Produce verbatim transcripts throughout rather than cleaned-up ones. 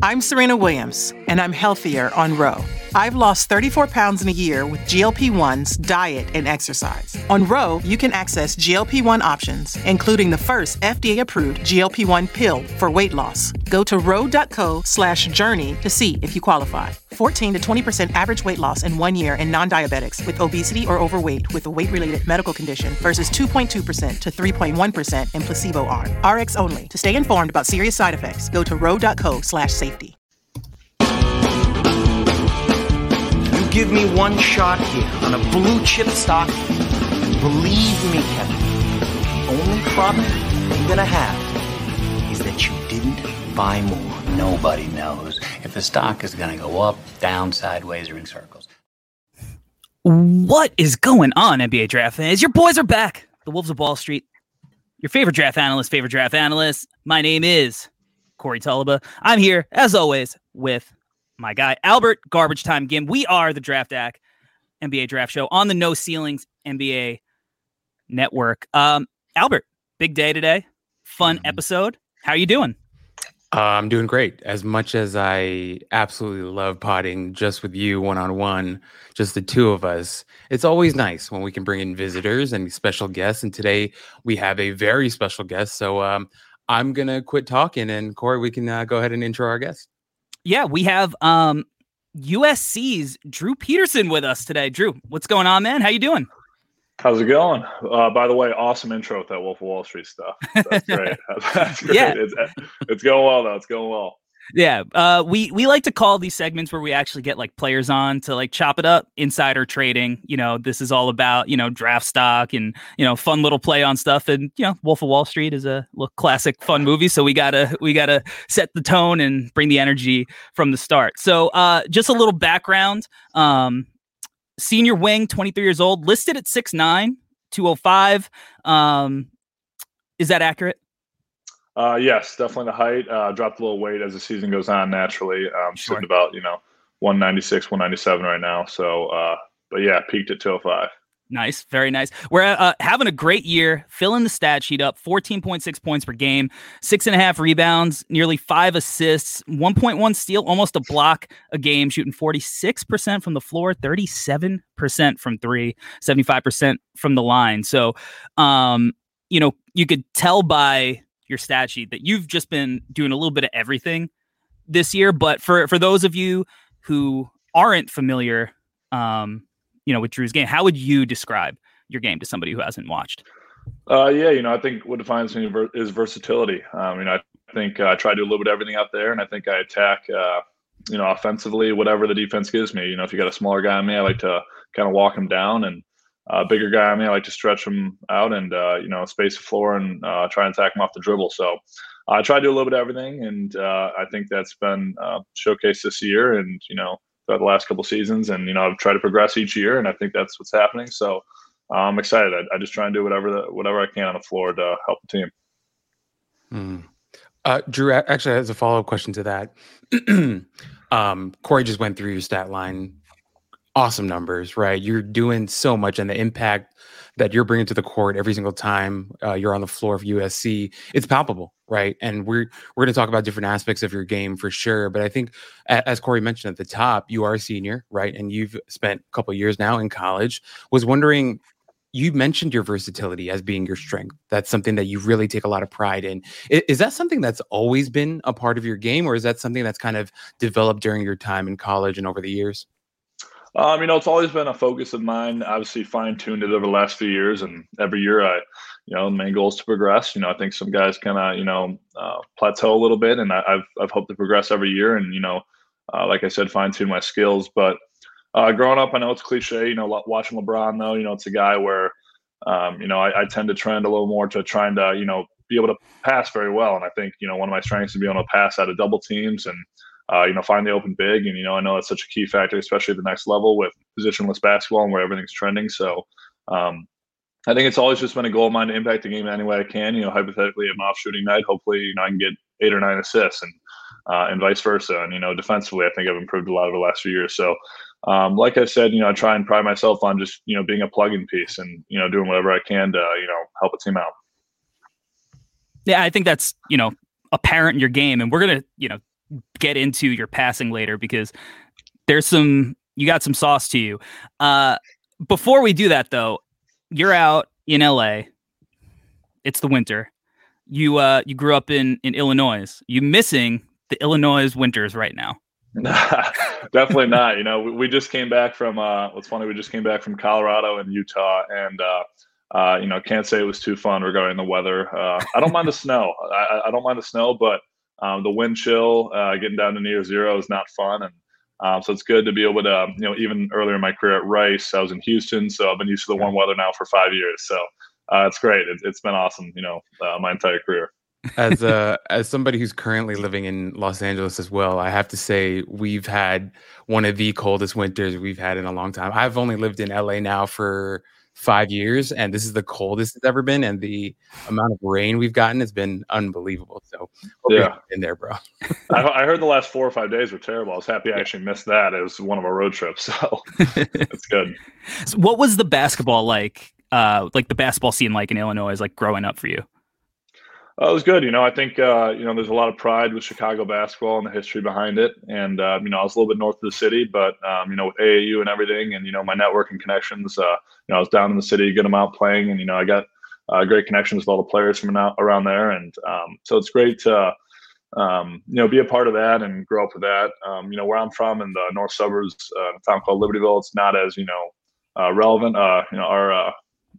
I'm Serena Williams, and I'm healthier on Ro. I've lost thirty-four pounds in a year with G L P ones, diet, and exercise. On Ro, you can access G L P one options, including the first F D A-approved G L P one pill for weight loss. Go to ro.co slash journey to see if you qualify. fourteen to twenty percent average weight loss in one year in non-diabetics with obesity or overweight with a weight-related medical condition versus two point two percent to three point one percent in placebo arm. R X only. To stay informed about serious side effects, go to ro.co slash safety. Give me one shot here on a blue chip stock. Believe me, Kevin, the only problem you're gonna have is that you didn't buy more. Nobody knows if the stock is gonna go up, down, sideways, or in circles. What is going on, N B A draft fans? Your boys are back. The Wolves of Wall Street. Your favorite draft analyst, favorite draft analyst. My name is Corey Tulaba. I'm here, as always, with my guy, Albert Garbage Time Gim. We are the Draft Act N B A Draft Show on the No Ceilings N B A Network. Um, Albert, big day today. Fun mm-hmm. episode. How are you doing? Uh, I'm doing great. As much as I absolutely love potting just with you one-on-one, just the two of us, it's always nice when we can bring in visitors and special guests. And today we have a very special guest. So um, I'm going to quit talking. And Corey, we can uh, go ahead and intro our guest. Yeah, we have um, U S C's Drew Peterson with us today. Drew, what's going on, man? How you doing? How's it going? Uh, by the way, awesome intro with that Wolf of Wall Street stuff. That's great. That's great. Yeah. It's, it's going well, though. It's going well. Yeah, uh, we we like to call these segments where we actually get like players on to like chop it up, insider trading. You know, this is all about, you know, draft stock and, you know, fun little play on stuff. And, you know, Wolf of Wall Street is a little classic fun movie. So we gotta we gotta set the tone and bring the energy from the start. So uh, just a little background. Um, senior wing, twenty-three years old, listed at six nine, two oh five. Um, is that accurate? Uh, yes, definitely the height. Uh, dropped a little weight as the season goes on naturally. Um, sure. Sitting about, you know, one ninety-six, one ninety-seven right now. So, uh, but yeah, peaked at two oh five. Nice. Very nice. We're uh, having a great year, filling the stat sheet up, fourteen point six points per game, six and a half rebounds, nearly five assists, one point one steal, almost a block a game, shooting forty-six percent from the floor, thirty-seven percent from three, seventy-five percent from the line. So, um, you know, you could tell by your stat sheet that you've just been doing a little bit of everything this year. But for, for those of you who aren't familiar, um, you know, with Drew's game, how would you describe your game to somebody who hasn't watched? Uh, yeah, you know, I think what defines me is versatility. Um, you know, I think uh, I try to do a little bit of everything out there, and I think I attack, uh, you know, offensively, whatever the defense gives me. You know, if you got a smaller guy on me, I like to kind of walk him down, and a uh, bigger guy on me, I like to stretch him out and, uh, you know, space the floor and uh, try and attack him off the dribble. So uh, I try to do a little bit of everything, and uh, I think that's been uh, showcased this year and, you know, throughout the last couple of seasons. And, you know, I've tried to progress each year, and I think that's what's happening. So uh, I'm excited. I, I just try and do whatever the, whatever I can on the floor to help the team. Mm. Uh, Drew, actually, as a follow-up question to that, um, Corey just went through your stat line. Awesome numbers, right? You're doing so much, and the impact that you're bringing to the court every single time uh, you're on the floor of U S C, it's palpable, right? And we're we're going to talk about different aspects of your game for sure. But I think, as Corey mentioned at the top, you are a senior, right? And you've spent a couple of years now in college. Was wondering, you mentioned your versatility as being your strength. That's something that you really take a lot of pride in. Is, is that something that's always been a part of your game, or is that something that's kind of developed during your time in college and over the years? Um, you know, it's always been a focus of mine. Obviously, fine-tuned it over the last few years, and every year I, you know, the main goal is to progress. You know, I think some guys kind of, you know, uh, plateau a little bit, and I, I've I've hoped to progress every year, and you know, uh, like I said, fine-tune my skills. But uh, growing up, I know it's cliche. You know, watching LeBron, though, you know, it's a guy where, um, you know, I, I tend to trend a little more to trying to, you know, be able to pass very well, and I think, you know, one of my strengths is being able to pass out of double teams and. Uh, you know, find the open big. And, you know, I know it's such a key factor, especially at the next level with positionless basketball and where everything's trending. So um, I think it's always just been a goal of mine to impact the game any way I can. You know, hypothetically, an off shooting night, hopefully, you know, I can get eight or nine assists and uh, and vice versa. And, you know, defensively, I think I've improved a lot over the last few years. So um, like I said, you know, I try and pride myself on just, you know, being a plug-in piece and, you know, doing whatever I can to, you know, help a team out. Yeah, I think that's, you know, apparent in your game. And we're going to, you know, get into your passing later because there's some you got some sauce to you. Uh, before we do that, though, you're out in L A. It's the winter. You uh, you grew up in in Illinois. You missing the Illinois winters right now? Definitely not. You know, we, we just came back from. Uh, what's funny? We just came back from Colorado and Utah, and uh, uh, you know, can't say it was too fun regarding the weather. Uh, I don't mind the snow. I, I don't mind the snow, but um, the wind chill, uh, getting down to near zero is not fun. And um, so it's good to be able to, you know, even earlier in my career at Rice, I was in Houston, so I've been used to the warm weather now for five years. So uh, it's great. It, it's been awesome. You know, uh, my entire career. As uh, as somebody who's currently living in Los Angeles as well, I have to say we've had one of the coldest winters we've had in a long time. I've only lived in L A now for five years, and this is the coldest it's ever been. And the amount of rain we've gotten has been unbelievable. So, yeah, in there, bro. I, I heard the last four or five days were terrible. I was happy I actually missed that. It was one of our road trips, so it's good. So what was the basketball like? Uh, like the basketball scene like in Illinois, like growing up for you? Uh, it was good. You know, I think, uh, you know, there's a lot of pride with Chicago basketball and the history behind it. And, uh, you know, I was a little bit north of the city, but, um, you know, with A A U and everything and, you know, my network and connections, uh, you know, I was down in the city a good amount playing. And, you know, I got uh, great connections with all the players from out, around there. And um, so it's great to, um, you know, be a part of that and grow up with that. Um, you know, where I'm from in the north suburbs, uh, a town called Libertyville, it's not as, you know, uh, relevant. Uh, you know, our uh,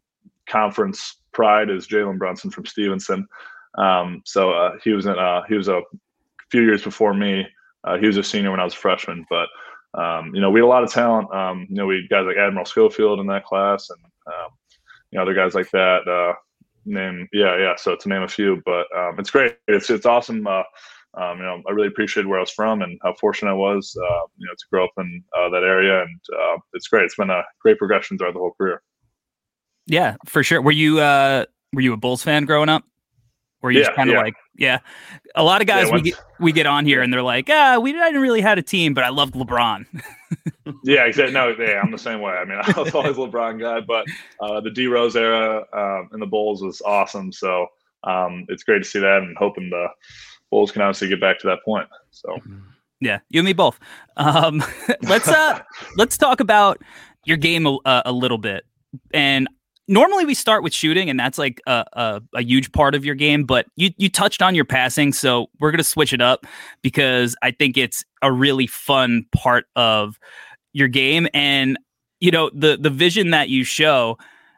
conference pride is Jalen Brunson from Stevenson. Um, so uh, he was in, uh, he was a few years before me. Uh, he was a senior when I was a freshman, but um, you know, we had a lot of talent. Um, you know, we had guys like Admiral Schofield in that class, and um, you know, other guys like that. Uh, name, yeah, yeah. So to name a few, but um, it's great. It's it's awesome. Uh, um, you know, I really appreciated where I was from and how fortunate I was, uh, you know, to grow up in uh, that area, and uh, it's great. It's been a great progression throughout the whole career. Yeah, for sure. Were you uh, were you a Bulls fan growing up? Where you yeah, just kind of yeah. like, yeah, a lot of guys yeah, we get we get on here and they're like, ah, we didn't really had a team, but I loved LeBron. yeah, exactly. No, yeah, I'm the same way. I mean, I was always a LeBron guy, but uh, the D Rose era uh, in the Bulls was awesome. So um, it's great to see that, and hoping the Bulls can honestly get back to that point. So yeah, you and me both. Um, let's uh, let's talk about your game a, a little bit. And normally we start with shooting, and that's like a, a, a huge part of your game, but you, you touched on your passing. So we're going to switch it up because I think it's a really fun part of your game. And, you know, the, the vision that you show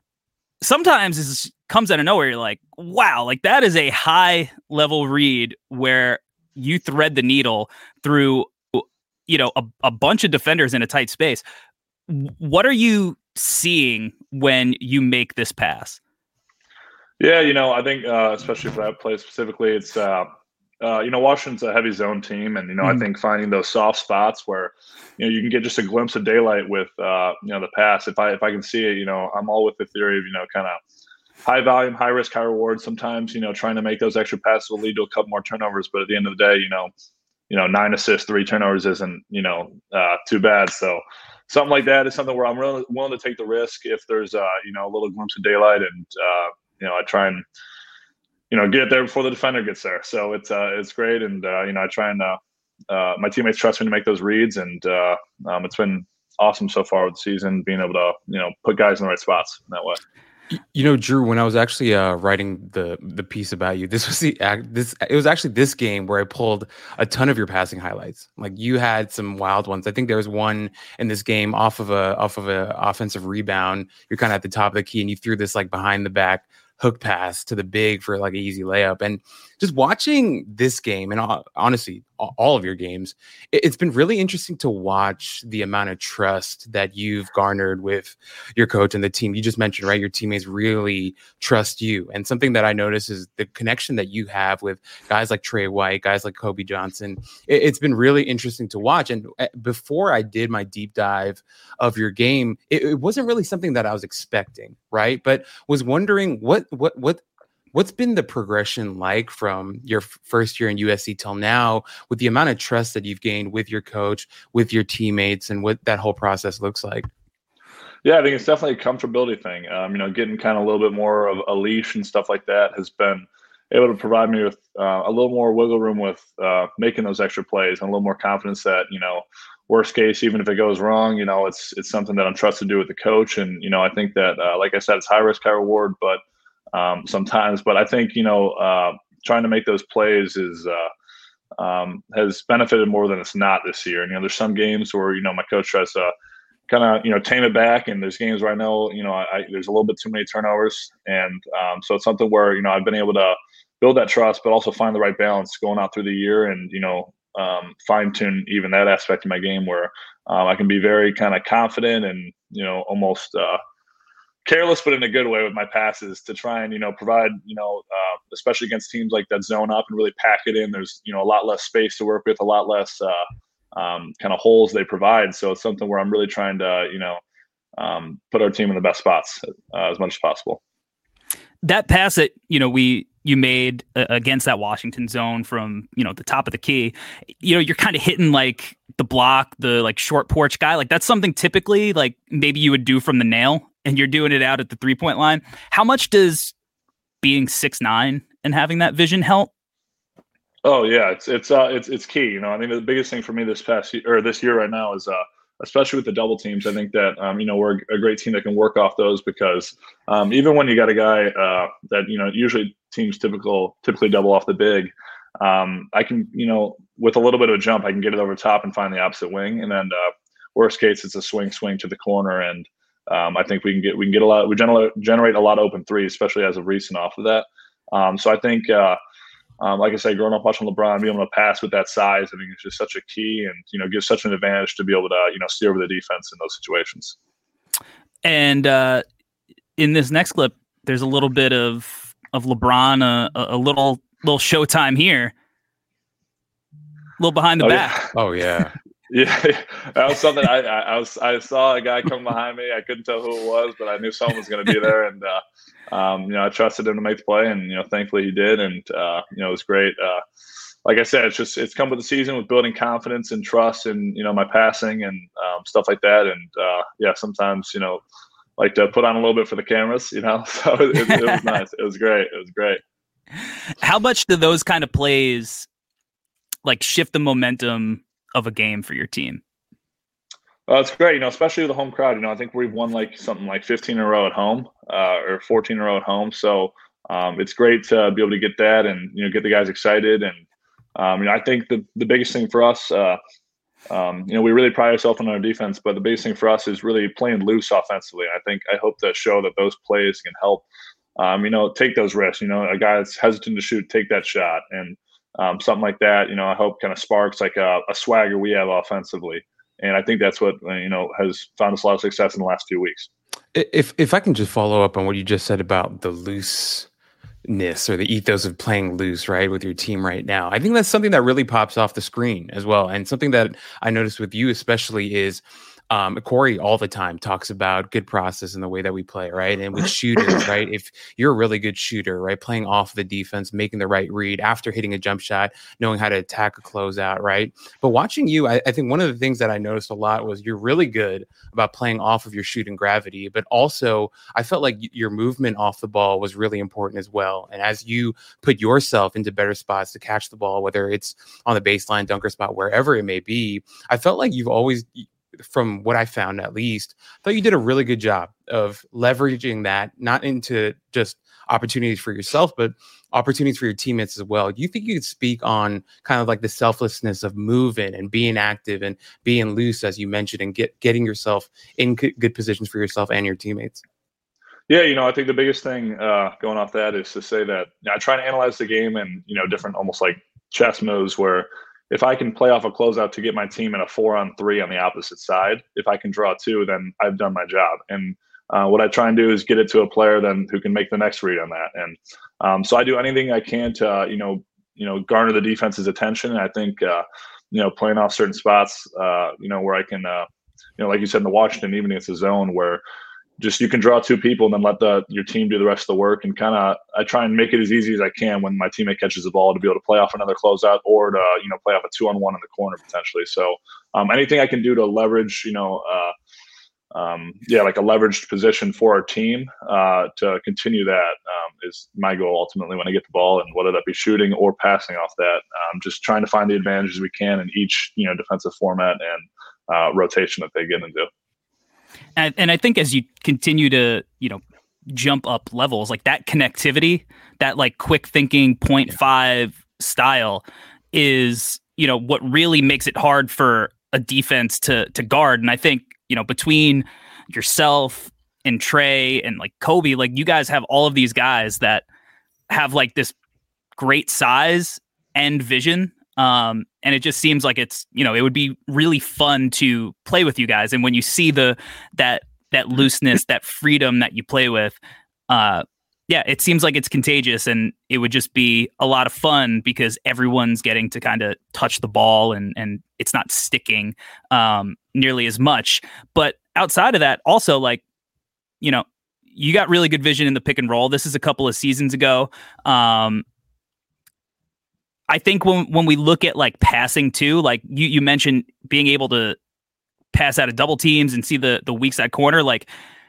sometimes is comes out of nowhere. You're like, wow, like that is a high level read where you thread the needle through, you know, a, a bunch of defenders in a tight space. What are you seeing when you make this pass? Yeah, you know, I think uh, especially for that play specifically, it's uh, uh, you know, Washington's a heavy zone team, and you know, mm-hmm. I think finding those soft spots where you know you can get just a glimpse of daylight with uh, you know the pass. If I if I can see it, you know, I'm all with the theory of you know kind of high volume, high risk, high reward. Sometimes you know trying to make those extra passes will lead to a couple more turnovers, but at the end of the day, you know, you know, nine assists, three turnovers isn't you know uh, too bad. So. Something like that is something where I'm really willing to take the risk if there's, uh, you know, a little glimpse of daylight, and uh, you know, I try and, you know, get there before the defender gets there. So it's uh, it's great, and uh, you know, I try and uh, uh, my teammates trust me to make those reads, and uh, um, it's been awesome so far with the season, being able to, you know, put guys in the right spots in that way. You know, Drew, when I was actually uh, writing the the piece about you, this was the this it was actually this game where I pulled a ton of your passing highlights. Like you had some wild ones. I think there was one in this game off of a off of a offensive rebound. You're kind of at the top of the key, and you threw this like behind the back hook pass to the big for like an easy layup. And just watching this game, and uh, honestly, all of your games, it's been really interesting to watch the amount of trust that you've garnered with your coach and the team. You just mentioned, right? Your teammates really trust you. And something that I notice is the connection that you have with guys like Trey White, guys like Kobe Johnson. It's been really interesting to watch. And before I did my deep dive of your game, it, it wasn't really something that I was expecting, right? But was wondering what, what, what, What's been the progression like from your f- first year in U S C till now, with the amount of trust that you've gained with your coach, with your teammates, and what that whole process looks like? Yeah, I think it's definitely a comfortability thing. Um, you know, getting kind of a little bit more of a leash and stuff like that has been, able to provide me with uh, a little more wiggle room with uh, making those extra plays and a little more confidence that, you know, worst case, even if it goes wrong, you know, it's it's something that I'm trusted to do with the coach. And, you know, I think that, uh, like I said, it's high risk, high reward, but um, sometimes. But I think, you know, uh, trying to make those plays is uh, um, has benefited more than it's not this year. And, you know, there's some games where, you know, my coach tries to kind of, you know, tame it back. And there's games where I know, you know, I, I, there's a little bit too many turnovers. And um, so it's something where, you know, I've been able to build that trust, but also find the right balance going out through the year and, you know, um, fine tune even that aspect of my game where um, I can be very kind of confident and, you know, almost uh, careless, but in a good way with my passes to try and, you know, provide, you know, uh, especially against teams like that zone up and really pack it in. There's, you know, a lot less space to work with, a lot less uh, um, kind of holes they provide. So it's something where I'm really trying to, you know, um, put our team in the best spots uh, as much as possible. That pass that, you know, we, you made uh, against that Washington zone from, you know, the top of the key, you know, you're kind of hitting like the block, the like short porch guy. Like that's something typically like maybe you would do from the nail and you're doing it out at the three point line. How much does being six nine and having that vision help? Oh yeah, it's, it's, uh, it's, it's key. You know, I think the biggest thing for me this past year or this year right now is, uh, especially with the double teams, I think that, um, you know, we're a great team that can work off those because um, even when you got a guy uh, that, you know, usually teams typical typically double off the big, um, I can, you know, with a little bit of a jump, I can get it over top and find the opposite wing. And then uh, worst case, it's a swing, swing to the corner. And um, I think we can get, we can get a lot, we generate, generate a lot of open threes, especially as of recent off of that. Um, so I think, uh, Um, like I said, growing up watching LeBron, being able to pass with that size, I think it's just such a key and, you know, gives such an advantage to be able to, you know, steer over the defense in those situations. And uh, in this next clip, there's a little bit of of LeBron, uh, a, a little little showtime here, a little behind the oh, back. Yeah. Oh, yeah. Yeah, that was something I, I, I was. I saw a guy come behind me. I couldn't tell who it was, but I knew someone was going to be there, and uh, um, you know, I trusted him to make the play, and you know, thankfully he did, and uh, you know, it was great. Uh, like I said, it's just it's come with the season with building confidence and trust, and you know, my passing and um, stuff like that, and uh, yeah, sometimes you know, like to put on a little bit for the cameras, you know. So it, it, it was nice. It was great. It was great. How much do those kind of plays like shift the momentum of a game for your team? Well, it's great, you know, especially with the home crowd. You know, I think we've won like something like fifteen in a row at home, uh, or fourteen in a row at home. So um, it's great to be able to get that and you know get the guys excited. And um, you know, I think the the biggest thing for us, uh, um, you know, we really pride ourselves on our defense, but the biggest thing for us is really playing loose offensively. I think I hope to show that those plays can help. Um, you know, take those risks. You know, a guy that's hesitant to shoot, take that shot, and um, something like that. You know, I hope kind of sparks like a, a swagger we have offensively. And I think that's what, you know, has found us a lot of success in the last few weeks. If if I can just follow up on what you just said about the looseness or the ethos of playing loose, right, with your team right now, I think that's something that really pops off the screen as well. And something that I noticed with you especially is um, Corey all the time talks about good process in the way that we play, right? And with shooters, right? If you're a really good shooter, right, playing off the defense, making the right read after hitting a jump shot, knowing how to attack a closeout, right? But watching you, I, I think one of the things that I noticed a lot was you're really good about playing off of your shooting gravity, but also I felt like y- your movement off the ball was really important as well. And as you put yourself into better spots to catch the ball, whether it's on the baseline, dunker spot, wherever it may be, I felt like you've always, from what I found at least, I thought you did a really good job of leveraging that, not into just opportunities for yourself, but opportunities for your teammates as well. Do you think you could speak on kind of like the selflessness of moving and being active and being loose, as you mentioned, and get getting yourself in good, good positions for yourself and your teammates? Yeah, you know, I think the biggest thing uh, going off that is to say that you know, I try to analyze the game and, you know, different almost like chess moves where if I can play off a closeout to get my team in a four on three on the opposite side, if I can draw two, then I've done my job. And uh, what I try and do is get it to a player then who can make the next read on that. And um, so I do anything I can to, uh, you know, you know, garner the defense's attention. And I think, uh, you know, playing off certain spots, uh, you know, where I can, uh, you know, like you said in the Washington, even if it's a zone where just you can draw two people and then let the your team do the rest of the work, and kind of I try and make it as easy as I can when my teammate catches the ball to be able to play off another closeout or to you know play off a two on one in the corner potentially. So um, anything I can do to leverage you know uh, um, yeah, like a leveraged position for our team uh, to continue that um, is my goal ultimately when I get the ball, and whether that be shooting or passing off that, um, just trying to find the advantages we can in each, you know, defensive format and uh, rotation that they get into. And, and I think as you continue to, you know, jump up levels, like that connectivity, that like quick thinking point five style is, you know, what really makes it hard for a defense to to guard. And I think, you know, between yourself and Trey and like Kobe, like you guys have all of these guys that have like this great size and vision. Um, and it just seems like it's, you know, it would be really fun to play with you guys. And when you see the, that, that looseness, that freedom that you play with, uh, yeah, it seems like it's contagious, and it would just be a lot of fun because everyone's getting to kind of touch the ball, and, and it's not sticking, um, nearly as much. But outside of that, also, like, you know, you got really good vision in the pick and roll. This is a couple of seasons ago. Um, I think when, when we look at like passing too, like you, you mentioned being able to pass out of double teams and see the, the weak side corner, like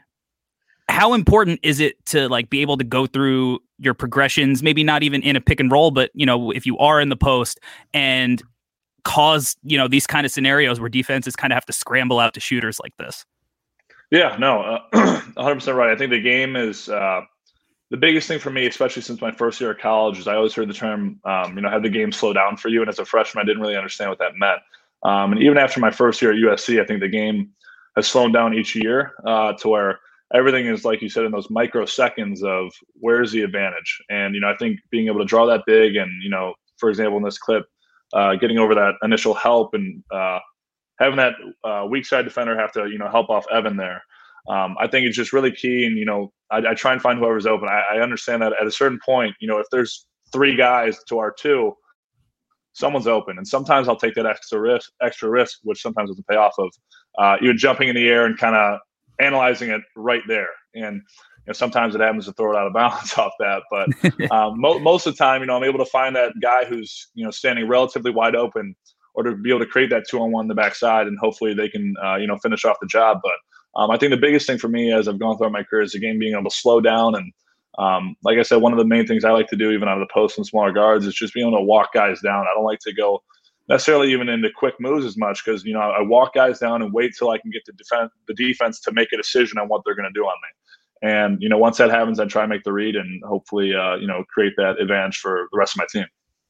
how important is it to like be able to go through your progressions, maybe not even in a pick and roll, but, you know, if you are in the post and cause, you know, these kind of scenarios where defenses kind of have to scramble out to shooters like this? Yeah, no, uh, one hundred percent right. I think the game is uh, the biggest thing for me, especially since my first year of college, is I always heard the term, um, you know, have the game slow down for you. And as a freshman, I didn't really understand what that meant. Um, and even after my first year at U S C, I think the game has slowed down each year uh, to where everything is, like you said, in those microseconds of where's the advantage. And, you know, I think being able to draw that big and, you know, for example, in this clip, uh, getting over that initial help and uh, having that uh, weak side defender have to, you know, help off Evan there. Um, I think it's just really key. And, you know, I, I try and find whoever's open. I, I understand that at a certain point, you know, if there's three guys to our two, someone's open. And sometimes I'll take that extra risk, extra risk, which sometimes doesn't pay off of uh, even jumping in the air and kind of analyzing it right there. And, you know, sometimes it happens to throw it out of bounds off that. But um, mo- most of the time, you know, I'm able to find that guy who's, you know, standing relatively wide open, or to be able to create that two on one in the backside, and hopefully they can, uh, you know, finish off the job. But um, I think the biggest thing for me as I've gone throughout my career is the game being able to slow down. And um, like I said, one of the main things I like to do, even out of the post and smaller guards, is just being able to walk guys down. I don't like to go necessarily even into quick moves as much, because, you know, I walk guys down and wait till I can get the defense, the defense to make a decision on what they're going to do on me. And, you know, once that happens, I try and make the read and hopefully, uh, you know, create that advantage for the rest of my team.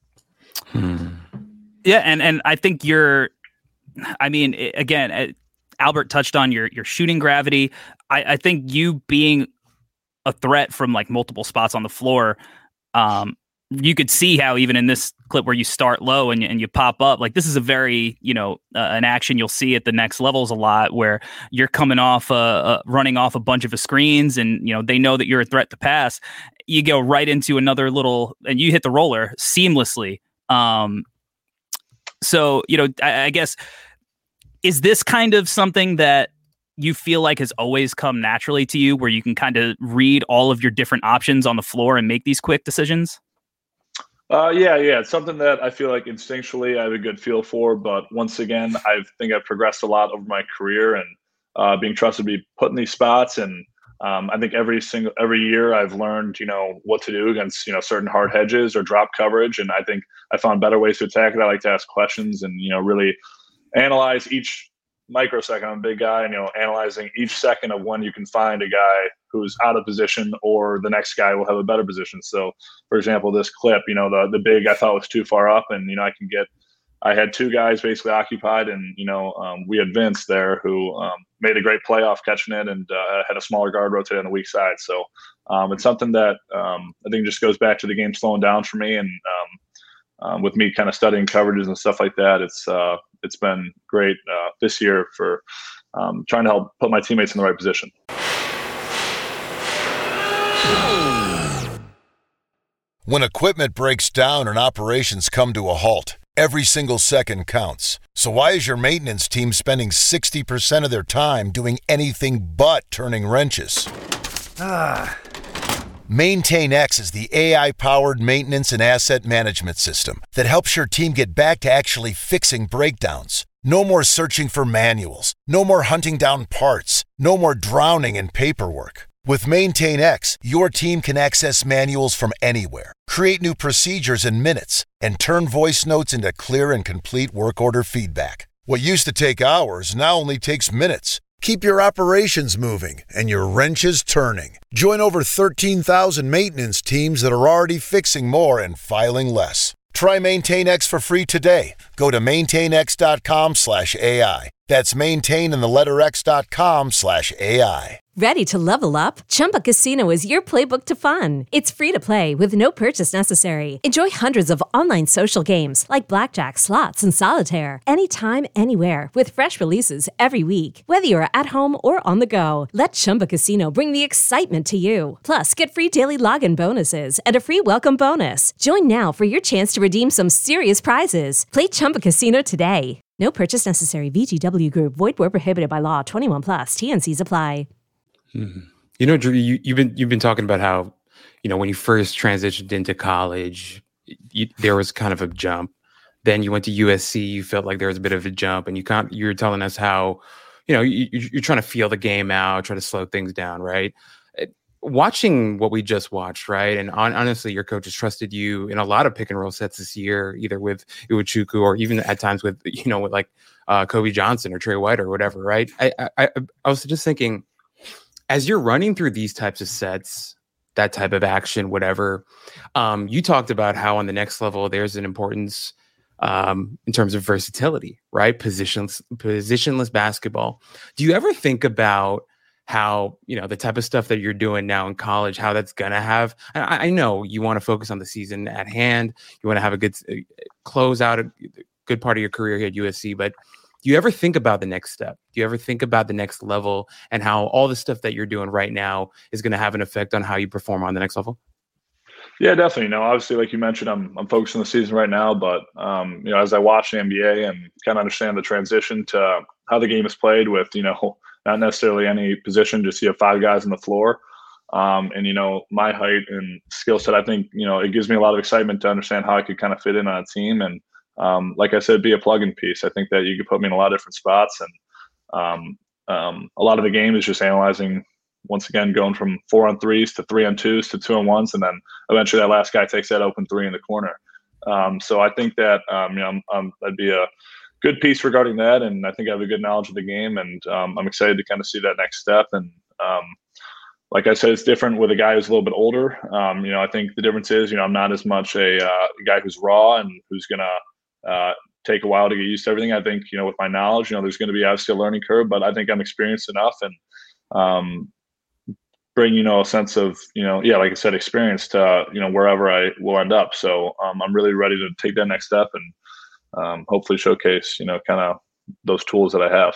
Hmm. Yeah. And, and I think you're, I mean, again, Albert touched on your, your shooting gravity. I, I think you being a threat from like multiple spots on the floor, um, you could see how even in this clip where you start low and you, and you pop up, like this is a very, you know, uh, an action you'll see at the next levels a lot, where you're coming off, uh, uh, running off a bunch of screens, and, you know, they know that you're a threat to pass. You go right into another little, and you hit the roller seamlessly. Um, so, you know, I, I guess, is this kind of something that you feel like has always come naturally to you, where you can kind of read all of your different options on the floor and make these quick decisions? Uh, yeah, yeah. It's something that I feel like instinctually I have a good feel for. But once again, I think I've progressed a lot over my career, and uh, being trusted to be put in these spots. And um, I think every single every year I've learned, you know, what to do against, you know, certain hard hedges or drop coverage. And I think I found better ways to attack it. I like to ask questions and, you know, really analyze each microsecond. I'm a big guy, and, you know, analyzing each second of when you can find a guy who's out of position, or the next guy will have a better position. So, for example, this clip, you know, the the big I thought was too far up, and, you know, I can get, I had two guys basically occupied, and, you know, um, we had Vince there who um, made a great play off catching it, and uh, had a smaller guard rotate on the weak side. So um, it's something that um, I think just goes back to the game slowing down for me, and um, um, with me kind of studying coverages and stuff like that, it's uh, it's been great uh, this year for um, trying to help put my teammates in the right position. When equipment breaks down and operations come to a halt, every single second counts. So why is your maintenance team spending sixty percent of their time doing anything but turning wrenches? Ah. MaintainX is the A I-powered maintenance and asset management system that helps your team get back to actually fixing breakdowns. No more searching for manuals. No more hunting down parts. No more drowning in paperwork. With Maintain X, your team can access manuals from anywhere, create new procedures in minutes, and turn voice notes into clear and complete work order feedback. What used to take hours now only takes minutes. Keep your operations moving and your wrenches turning. Join over thirteen thousand maintenance teams that are already fixing more and filing less. Try Maintain X for free today. Go to maintainx.com slash AI. That's maintain in the letter x.com slash AI. Ready to level up? Chumba Casino is your playbook to fun. It's free to play with no purchase necessary. Enjoy hundreds of online social games like blackjack, slots, and solitaire anytime, anywhere with fresh releases every week. Whether you're at home or on the go, let Chumba Casino bring the excitement to you. Plus, get free daily login bonuses and a free welcome bonus. Join now for your chance to redeem some serious prizes. Play Chumba Casino today. No purchase necessary. V G W Group. Void where prohibited by law. twenty-one plus. T N Cs apply. Mm-hmm. You know, Drew, you, you've been you've been talking about how, you know, when you first transitioned into college, you, there was kind of a jump. Then you went to U S C. You felt like there was a bit of a jump, and you can't. You were telling us how, you know, you, you're trying to feel the game out, try to slow things down, right? Watching what we just watched, right? And on, honestly, your coach has trusted you in a lot of pick and roll sets this year, either with Iwuchukwu or even at times with, you know, with like uh, Kobe Johnson or Trey White or whatever, right? I, I I was just thinking, as you're running through these types of sets, that type of action, whatever, um, you talked about how on the next level there's an importance um, in terms of versatility, right? Positionless, positionless basketball. Do you ever think about how, you know, the type of stuff that you're doing now in college, how that's going to have, I, I know you want to focus on the season at hand. You want to have a good uh, close out, a good part of your career here at U S C, but do you ever think about the next step? Do you ever think about the next level and how all the stuff that you're doing right now is going to have an effect on how you perform on the next level? Yeah, definitely. You know, obviously, like you mentioned, I'm I'm focused on the season right now, but um, you know, as I watch the N B A and kind of understand the transition to how the game is played with, you know, not necessarily any position, just you have five guys on the floor. Um, and, you know, my height and skill set, I think, you know, it gives me a lot of excitement to understand how I could kind of fit in on a team. And um, like I said, be a plug-in piece. I think that you could put me in a lot of different spots. And um, um, a lot of the game is just analyzing, once again, going from four on threes to three on twos to two on ones. And then eventually that last guy takes that open three in the corner. Um, so I think that, um, you know, I'm, I'm, that'd be a good piece regarding that. And I think I have a good knowledge of the game, and um, I'm excited to kind of see that next step. And um, like I said, it's different with a guy who's a little bit older. Um, you know, I think the difference is, you know, I'm not as much a uh, guy who's raw and who's going to uh, take a while to get used to everything. I think, you know, with my knowledge, you know, there's going to be obviously a learning curve, but I think I'm experienced enough and um, bring, you know, a sense of, you know, yeah, like I said, experience to, uh, you know, wherever I will end up. So um, I'm really ready to take that next step and um, hopefully showcase, you know, kind of those tools that I have.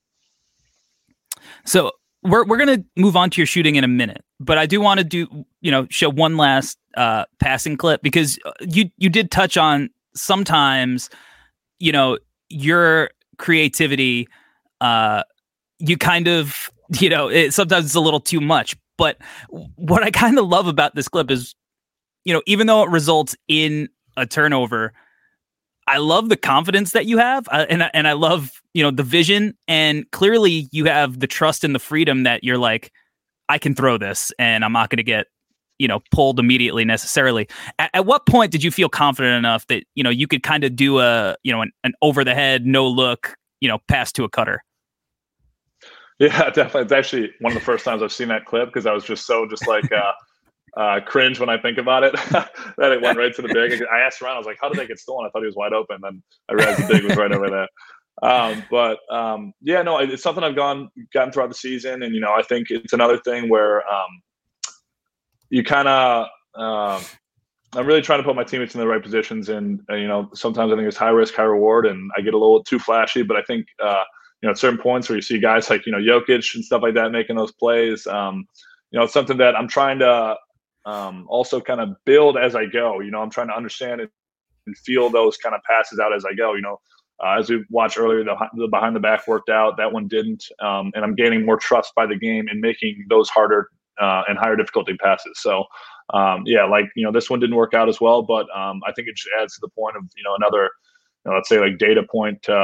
So we're we're gonna move on to your shooting in a minute, but I do want to do, you know, show one last uh, passing clip, because you you did touch on sometimes, you know, your creativity, uh, you kind of, you know, it, sometimes it's a little too much. But what I kind of love about this clip is, you know, even though it results in a turnover, I love the confidence that you have, uh, and and I love, you know, the vision, and clearly you have the trust and the freedom that you're like, I can throw this, and I'm not going to get, you know, pulled immediately necessarily. At, at what point did you feel confident enough that, you know, you could kind of do a, you know, an, an over the head, no look, you know, pass to a cutter? Yeah, definitely. It's actually one of the first times I've seen that clip, because I was just so just like. Uh, Uh, cringe when I think about it, that it went right to the big. I asked around, I was like, how did they get stolen? I thought he was wide open. Then I realized the big was right over there. Um, but um, yeah, no, it's something I've gone gotten throughout the season. And, you know, I think it's another thing where um, you kind of, uh, I'm really trying to put my teammates in the right positions. And, uh, you know, sometimes I think it's high risk, high reward, and I get a little too flashy. But I think, uh, you know, at certain points where you see guys like, you know, Jokic and stuff like that making those plays, um, you know, it's something that I'm trying to, Um, also kind of build as I go. You know, I'm trying to understand it and feel those kind of passes out as I go. You know, uh, as we watched earlier, the, the behind the back worked out. That one didn't. Um, and I'm gaining more trust by the game and making those harder uh, and higher difficulty passes. So, um, yeah, like, you know, this one didn't work out as well, but um, I think it just adds to the point of, you know, another, you know, let's say like data point uh,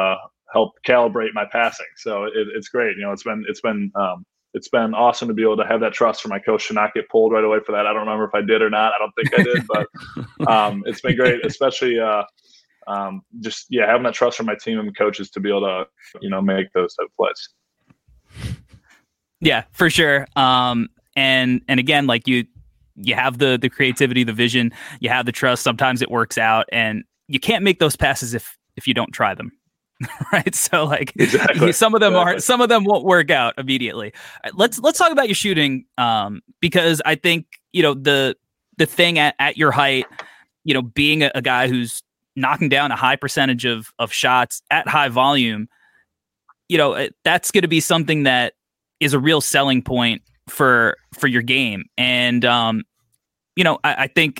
help calibrate my passing. So it, it's great. You know, it's been it's been um, it's been awesome to be able to have that trust from my coach to not get pulled right away for that. I don't remember if I did or not. I don't think I did, but um, it's been great, especially uh, um, just yeah having that trust from my team and coaches to be able to you know make those type of plays. Yeah, for sure. Um, and and again, like you you have the the creativity, the vision, you have the trust. Sometimes it works out, and you can't make those passes if if you don't try them. Right. So like exactly. some of them exactly. are, some of them won't work out immediately. Let's, let's talk about your shooting. Um, because I think, you know, the, the thing at, at your height, you know, being a, a guy who's knocking down a high percentage of, of shots at high volume, you know, that's going to be something that is a real selling point for, for your game. And, um, you know, I, I think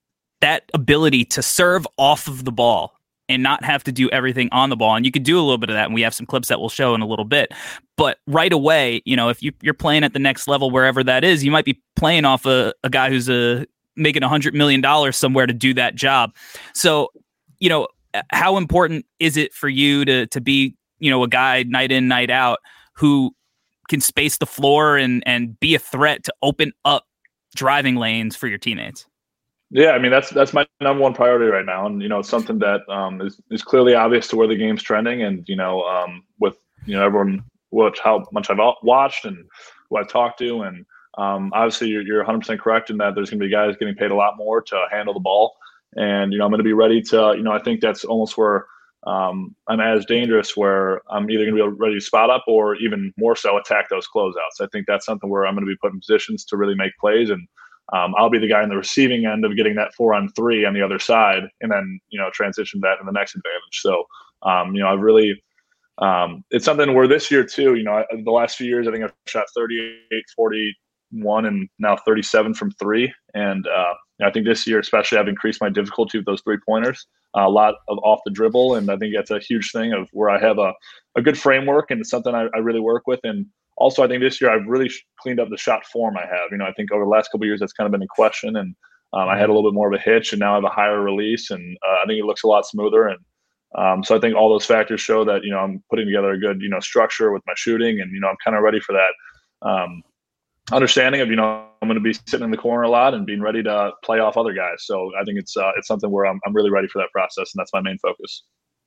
that ability to serve off of the ball and not have to do everything on the ball. And you could do a little bit of that. And we have some clips that we'll show in a little bit. But right away, you know, if you, you're playing at the next level, wherever that is, you might be playing off a, a guy who's a, making one hundred million dollars somewhere to do that job. So, you know, how important is it for you to to be, you know, a guy night in, night out who can space the floor and and be a threat to open up driving lanes for your teammates? Yeah, I mean that's that's my number one priority right now, and you know it's something that um, is is clearly obvious to where the game's trending, and you know um, with you know everyone watch how much I've watched and who I've talked to, and um, obviously you're, you're one hundred percent correct in that there's going to be guys getting paid a lot more to handle the ball, and you know I'm going to be ready to you know I think that's almost where um, I'm as dangerous, where I'm either going to be ready to spot up or even more so attack those closeouts. I think that's something where I'm going to be put in positions to really make plays, and Um, I'll be the guy in the receiving end of getting that four on three on the other side, and then you know transition that in the next advantage. So um, you know I've really um, it's something where this year too. You know I, the last few years I think I've shot thirty-eight, forty-one, and now thirty-seven from three. And uh, you know, I think this year especially I've increased my difficulty with those three pointers. Uh, a lot of off the dribble, and I think that's a huge thing of where I have a, a good framework, and it's something I, I really work with. And also, I think this year I've really cleaned up the shot form I have. You know, I think over the last couple of years that's kind of been in question, and um, I had a little bit more of a hitch, and now I have a higher release, and uh, I think it looks a lot smoother. And um, so I think all those factors show that you know I'm putting together a good you know structure with my shooting, and you know I'm kind of ready for that um, understanding of you know I'm going to be sitting in the corner a lot and being ready to play off other guys. So I think it's uh, it's something where I'm I'm really ready for that process, and that's my main focus.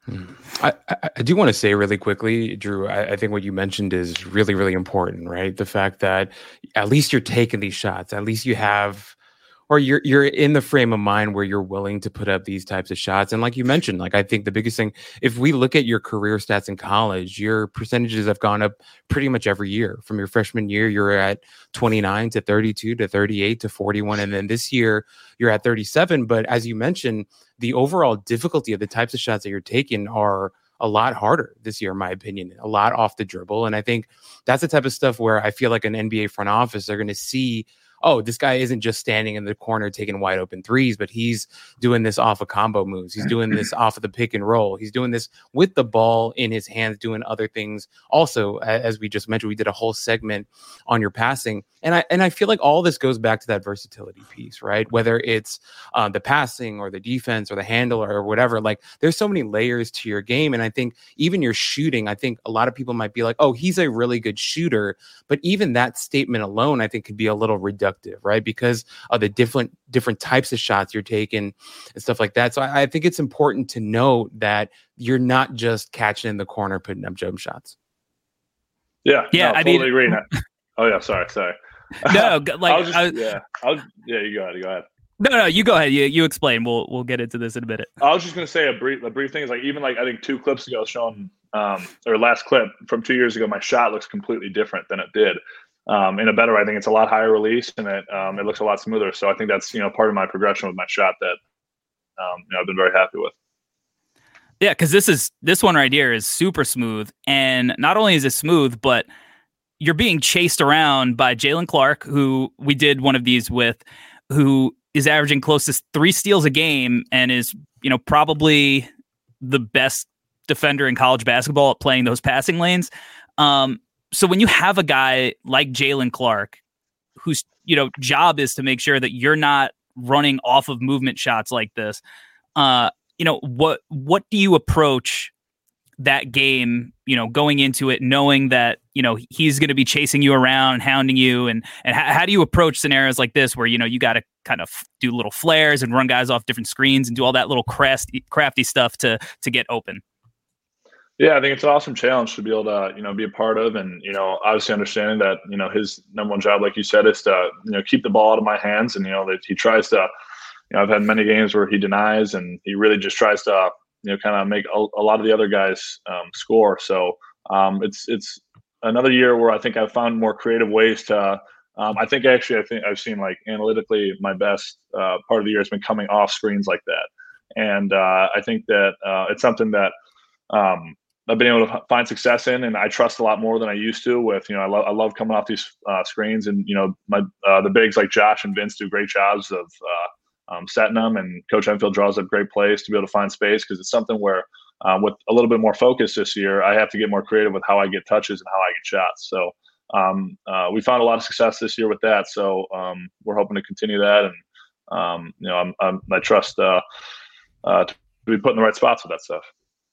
I, I do want to say really quickly, Drew, I, I think what you mentioned is really, really important, right? The fact that at least you're taking these shots, at least you have, or you're you're in the frame of mind where you're willing to put up these types of shots. And like you mentioned, like I think the biggest thing, if we look at your career stats in college, your percentages have gone up pretty much every year. From your freshman year, you're at twenty-nine to thirty-two to thirty-eight to forty-one. And then this year you're at thirty-seven. But as you mentioned, the overall difficulty of the types of shots that you're taking are a lot harder this year, in my opinion, a lot off the dribble. And I think that's the type of stuff where I feel like an N B A front office, they're going to see, oh, this guy isn't just standing in the corner taking wide open threes, but he's doing this off of combo moves. He's doing this off of the pick and roll. He's doing this with the ball in his hands, doing other things. Also, as we just mentioned, we did a whole segment on your passing. And I and I feel like all this goes back to that versatility piece, right? Whether it's uh, the passing or the defense or the handle or whatever, like there's so many layers to your game. And I think even your shooting, I think a lot of people might be like, oh, he's a really good shooter. But even that statement alone, I think could be a little reductive, right? Because of the different different types of shots you're taking and stuff like that. So I, I think it's important to note that you're not just catching in the corner, putting up jump shots. Yeah, yeah, no, I totally mean, agree. Oh yeah, sorry, sorry. No, like I was just, I was, yeah, I was, yeah. You go ahead. Go ahead. No, no, you go ahead. You you explain. We'll we'll get into this in a minute. I was just gonna say a brief a brief thing is like even like I think two clips ago showing um or last clip from two years ago, my shot looks completely different than it did. Um, in a better way, I think it's a lot higher release and it um it looks a lot smoother. So I think that's you know part of my progression with my shot that um you know I've been very happy with. Yeah, because this is this one right here is super smooth, and not only is it smooth, but you're being chased around by Jaylen Clark, who we did one of these with, who is averaging close to three steals a game and is, you know, probably the best defender in college basketball at playing those passing lanes. Um, so when you have a guy like Jaylen Clark, whose, you know, job is to make sure that you're not running off of movement shots like this, uh, you know, what, what do you approach that game, you know, going into it, knowing that, you know, he's going to be chasing you around, hounding you. And, and how, how do you approach scenarios like this where, you know, you got to kind of do little flares and run guys off different screens and do all that little crafty, crafty stuff to, to get open? Yeah, I think it's an awesome challenge to be able to, you know, be a part of. And, you know, obviously understanding that, you know, his number one job, like you said, is to, you know, keep the ball out of my hands. And, you know, that he tries to, you know, I've had many games where he denies and he really just tries to, you know, kind of make a, a lot of the other guys um, score. So um, it's, it's another year where I think I've found more creative ways to, um, I think actually, I think I've seen like analytically my best uh, part of the year has been coming off screens like that. And uh, I think that uh, it's something that, um, I've been able to find success in, and I trust a lot more than I used to with, you know, I love, I love coming off these uh, screens, and, you know, my, uh, the bigs like Josh and Vince do great jobs of uh, um, setting them, and Coach Enfield draws up great plays to be able to find space. Cause it's something where uh, with a little bit more focus this year, I have to get more creative with how I get touches and how I get shots. So um, uh, we found a lot of success this year with that. So um, we're hoping to continue that. And, um, you know, I'm, I'm, I trust uh, uh, to be put in the right spots with that stuff.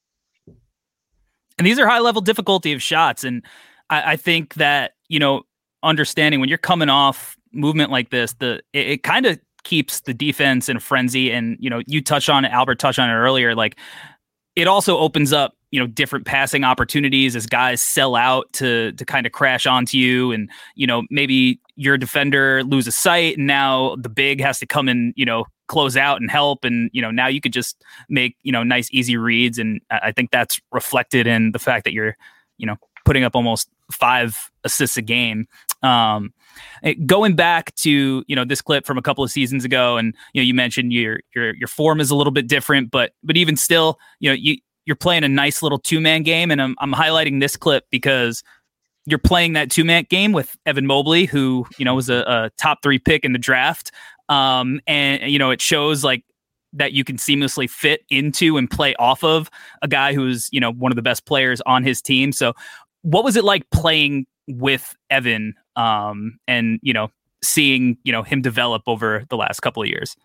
And these are high level difficulty of shots. And I, I think that, you know, understanding when you're coming off movement like this, the it, it kind of keeps the defense in a frenzy. And, you know, you touched on it, Albert touched on it earlier. Like, it also opens up, you know, different passing opportunities as guys sell out to to kind of crash onto you. And, you know, maybe your defender loses sight and now the big has to come and, you know, close out and help. And, you know, now you could just make, you know, nice, easy reads. And I think that's reflected in the fact that you're, you know, putting up almost five assists a game. Um, going back to, you know, this clip from a couple of seasons ago, and, you know, you mentioned your, your, your form is a little bit different, but, but even still, you know, you, you're playing a nice little two man game. And I'm, I'm highlighting this clip because you're playing that two man game with Evan Mobley, who, you know, was a, a top three pick in the draft. Um, and, you know, it shows like that you can seamlessly fit into and play off of a guy who's, you know, one of the best players on his team. So what was it like playing with Evan, um, and, you know, seeing, you know, him develop over the last couple of years?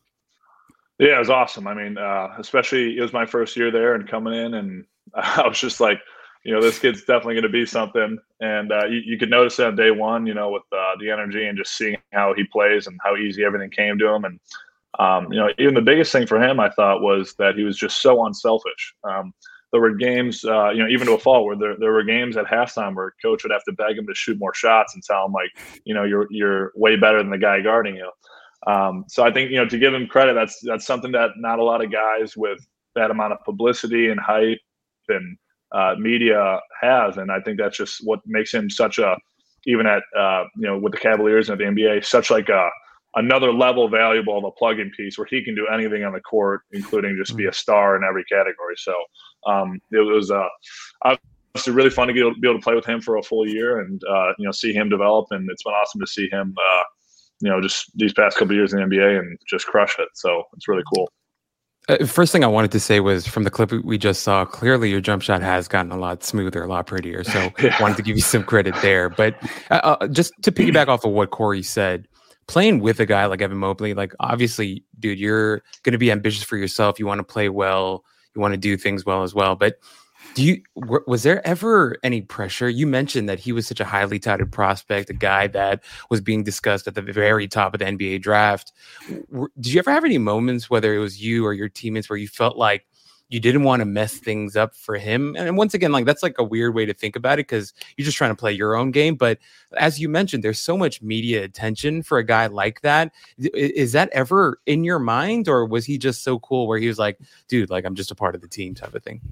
Yeah, it was awesome. I mean, uh, especially it was my first year there and coming in, and I was just like, you know, this kid's definitely going to be something. And uh, you, you could notice it on day one, you know, with uh, the energy and just seeing how he plays and how easy everything came to him. And, um, you know, even the biggest thing for him, I thought, was that he was just so unselfish. Um, there were games, uh, you know, even to a fault where there, there were games at halftime where coach would have to beg him to shoot more shots and tell him, like, you know, you're you're way better than the guy guarding you. Um, so I think, you know, to give him credit, that's that's something that not a lot of guys with that amount of publicity and hype and uh, media have. And I think that's just what makes him such a, even at, uh, you know, with the Cavaliers and at the N B A, such like a, another level valuable of a plug-in piece where he can do anything on the court, including just be a star in every category. So um, it was uh, obviously really fun to be able, be able to play with him for a full year and, uh, you know, see him develop. And it's been awesome to see him, uh, you know, just these past couple of years in the N B A and just crush it. So it's really cool. Uh, first thing I wanted to say was from the clip we just saw, clearly your jump shot has gotten a lot smoother, a lot prettier. So yeah. Wanted to give you some credit there. But uh, uh, just to piggyback off of what Corey said, playing with a guy like Evan Mobley, like obviously, dude, you're going to be ambitious for yourself. You want to play well. You want to do things well as well. But do you, w- was there ever any pressure? You mentioned that he was such a highly touted prospect, a guy that was being discussed at the very top of the N B A draft. W- did you ever have any moments, whether it was you or your teammates, where you felt like you didn't want to mess things up for him? And once again, like that's like a weird way to think about it because you're just trying to play your own game. But as you mentioned, there's so much media attention for a guy like that. Is that ever in your mind, or was he just so cool where he was like, dude, like I'm just a part of the team type of thing?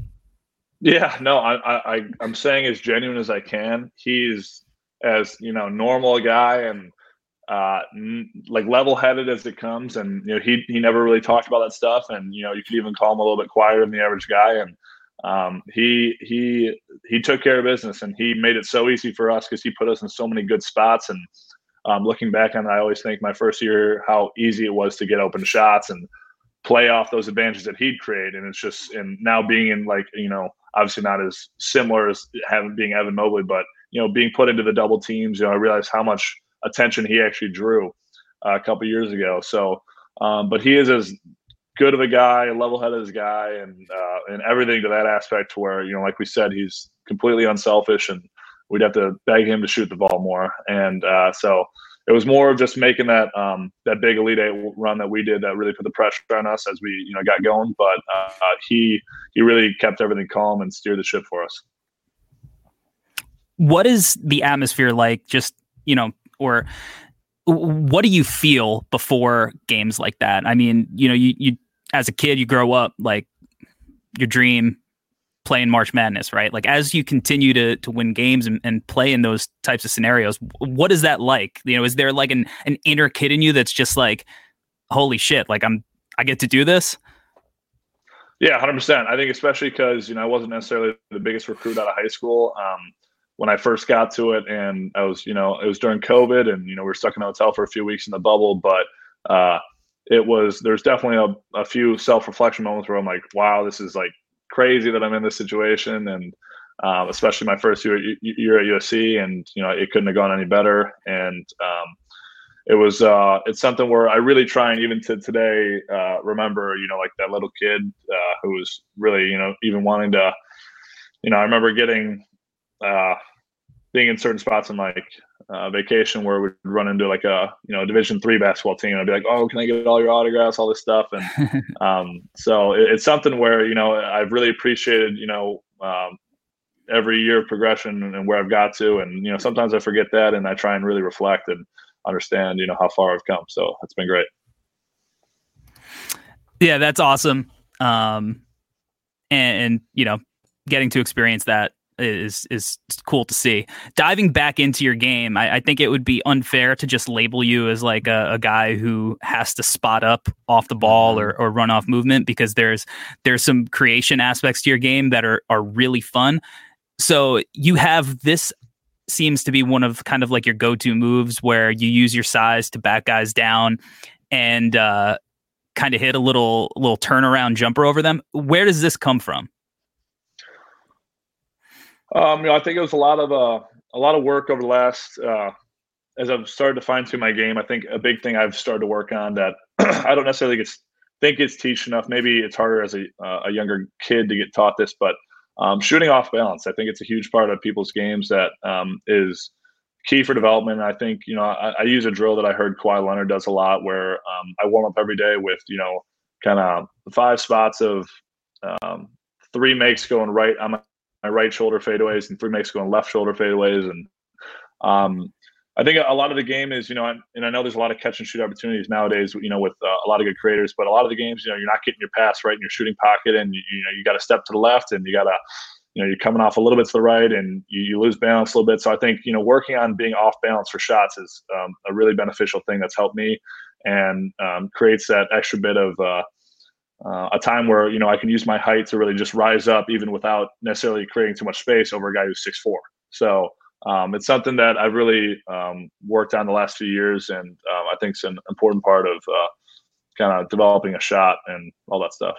Yeah, no, I, I, I'm saying as genuine as I can. He's as, you know, normal a guy and uh, n- like level-headed as it comes. And, you know, he, he never really talked about that stuff. And, you know, you could even call him a little bit quieter than the average guy. And um, he, he, he took care of business and he made it so easy for us because he put us in so many good spots. And um, looking back on it, I always think my first year, how easy it was to get open shots and play off those advantages that he'd create. And it's just, and now being in like, you know, obviously not as similar as having being Evan Mobley, but, you know, being put into the double teams, you know, I realized how much attention he actually drew uh, a couple years ago. So, um, but he is as good of a guy, level-headed guy, and uh, and everything to that aspect. To where, you know, like we said, he's completely unselfish, and we'd have to beg him to shoot the ball more. And uh, so it was more of just making that um, that big Elite Eight run that we did that really put the pressure on us as we, you know, got going. But uh, he he really kept everything calm and steered the ship for us. What is the atmosphere like? Just, you know, or what do you feel before games like that? I mean, you know, you you as a kid, you grow up like your dream playing March Madness, right? Like as you continue to to win games and, and play in those types of scenarios, what is that like? You know, is there like an, an inner kid in you that's just like, holy shit, like I'm, I get to do this? Yeah, one hundred percent. I think especially because, you know, I wasn't necessarily the biggest recruit out of high school. Um, when I first got to it, and I was, you know, it was during COVID, and, you know, we were stuck in a hotel for a few weeks in the bubble, but uh, it was, there's definitely a, a few self-reflection moments where I'm like, wow, this is like crazy that I'm in this situation. And um, especially my first year, year at U S C, and, you know, it couldn't have gone any better. And um, it was, uh, it's something where I really try, and even to today, uh, remember, you know, like that little kid uh, who was really, you know, even wanting to, you know, I remember getting, uh, being in certain spots on like uh, vacation where we'd run into like a, you know, Division three basketball team, and I'd be like, oh, can I get all your autographs, all this stuff. And um, so it, it's something where, you know, I've really appreciated, you know, um, every year of progression and where I've got to. And, you know, sometimes I forget that, and I try and really reflect and understand, you know, how far I've come. So it's been great. Yeah, that's awesome. Um, and, and, you know, getting to experience that is is cool to see. Diving back into your game, I, I think it would be unfair to just label you as like a, a guy who has to spot up off the ball or, or run off movement, because there's there's some creation aspects to your game that are are really fun. So you have this seems to be one of kind of like your go-to moves where you use your size to back guys down and uh, kind of hit a little little turnaround jumper over them. Where does this come from? Um, you know, I think it was a lot of uh, a lot of work over the last uh, as I've started to fine tune my game. I think a big thing I've started to work on that I don't necessarily get, think it's teach enough. Maybe it's harder as a uh, a younger kid to get taught this, but um, shooting off balance, I think it's a huge part of people's games that um, is key for development. And I think, you know, I, I use a drill that I heard Kawhi Leonard does a lot, where um, I warm up every day with, you know, kind of five spots of um, three makes going right on my my right shoulder fadeaways and three makes going left shoulder fadeaways. And um, I think a lot of the game is, you know, and I know there's a lot of catch and shoot opportunities nowadays, you know, with uh, a lot of good creators, but a lot of the games, you know, you're not getting your pass right in your shooting pocket, and you, you know, you got to step to the left, and you got to, you know, you're coming off a little bit to the right, and you, you lose balance a little bit. So I think, you know, working on being off balance for shots is um, a really beneficial thing that's helped me, and um, creates that extra bit of, uh, Uh, a time where, you know, I can use my height to really just rise up even without necessarily creating too much space over a guy who's six four. So um, it's something that I've really um, worked on the last few years, and um, I think it's an important part of uh, kind of developing a shot and all that stuff.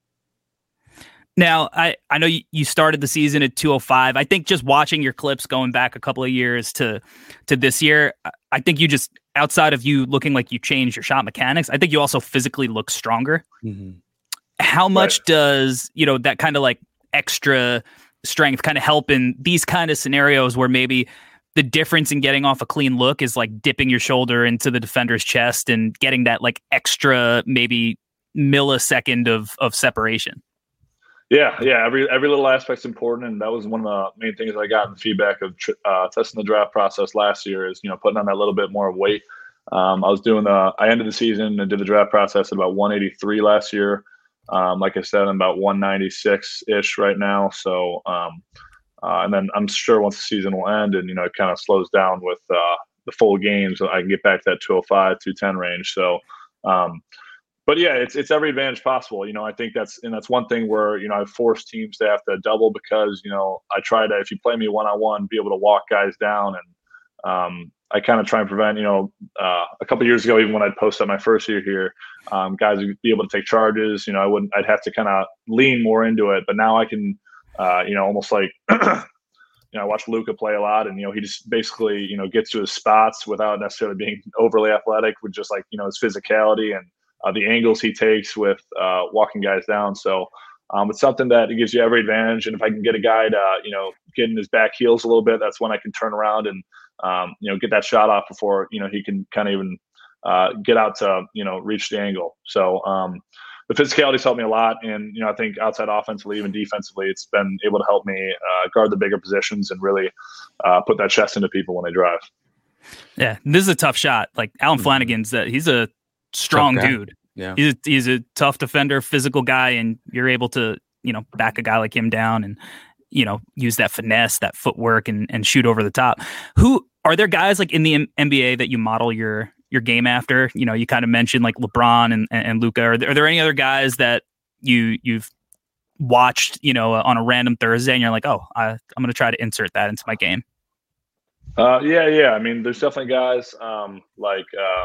Now, I, I know you, you started the season at two oh five. I think just watching your clips going back a couple of years to to this year, I think you just, outside of you looking like you changed your shot mechanics, I think you also physically look stronger. Mm-hmm. How much right. does, you know, that kind of like extra strength kind of help in these kind of scenarios where maybe the difference in getting off a clean look is like dipping your shoulder into the defender's chest and getting that like extra maybe millisecond of of separation? Yeah, yeah. Every every little aspect's important, and that was one of the main things I got in feedback of uh, testing the draft process last year. Is, you know, putting on that little bit more weight. Um, I was doing the. I ended the season and did the draft process at about one eighty-three last year. Um, like I said, I'm about one ninety-six ish right now. So, um, uh, and then I'm sure once the season will end, and, you know, it kind of slows down with uh, the full games, I can get back to that two oh five, two ten range. So. Um, But yeah, it's it's every advantage possible. You know, I think that's and that's one thing where, you know, I've forced teams to have to double because, you know, I try to, if you play me one on one, be able to walk guys down, and um, I kind of try and prevent. You know, uh, a couple of years ago, even when I'd post up my first year here, um, guys would be able to take charges. You know, I wouldn't. I'd have to kind of lean more into it. But now I can, uh, you know, almost like. You know, I watch Luka play a lot, and, you know, he just basically, you know, gets to his spots without necessarily being overly athletic, with just like, you know, his physicality and uh, the angles he takes with uh, walking guys down. So um, it's something that it gives you every advantage. And if I can get a guy to, you know, get in his back heels a little bit, that's when I can turn around and, um, you know, get that shot off before, you know, he can kind of even uh, get out to, you know, reach the angle. So um, the physicality's helped me a lot. And, you know, I think outside offensively, even defensively, it's been able to help me uh, guard the bigger positions and really uh, put that chest into people when they drive. Yeah, this is a tough shot. Like Alan mm-hmm. Flanagan's that he's a strong dude. Yeah, he's a, he's a tough defender, physical guy, and you're able to, you know, back a guy like him down and, you know, use that finesse, that footwork, and and shoot over the top. Who are there guys like in the M- NBA that you model your your game after? You know, you kind of mentioned like LeBron and and, and Luka. Are there, are there any other guys that you you've watched, you know, on a random Thursday and you're like, oh, I, I'm going to try to insert that into my game? Uh, yeah, yeah. I mean, there's definitely guys um, like. Uh,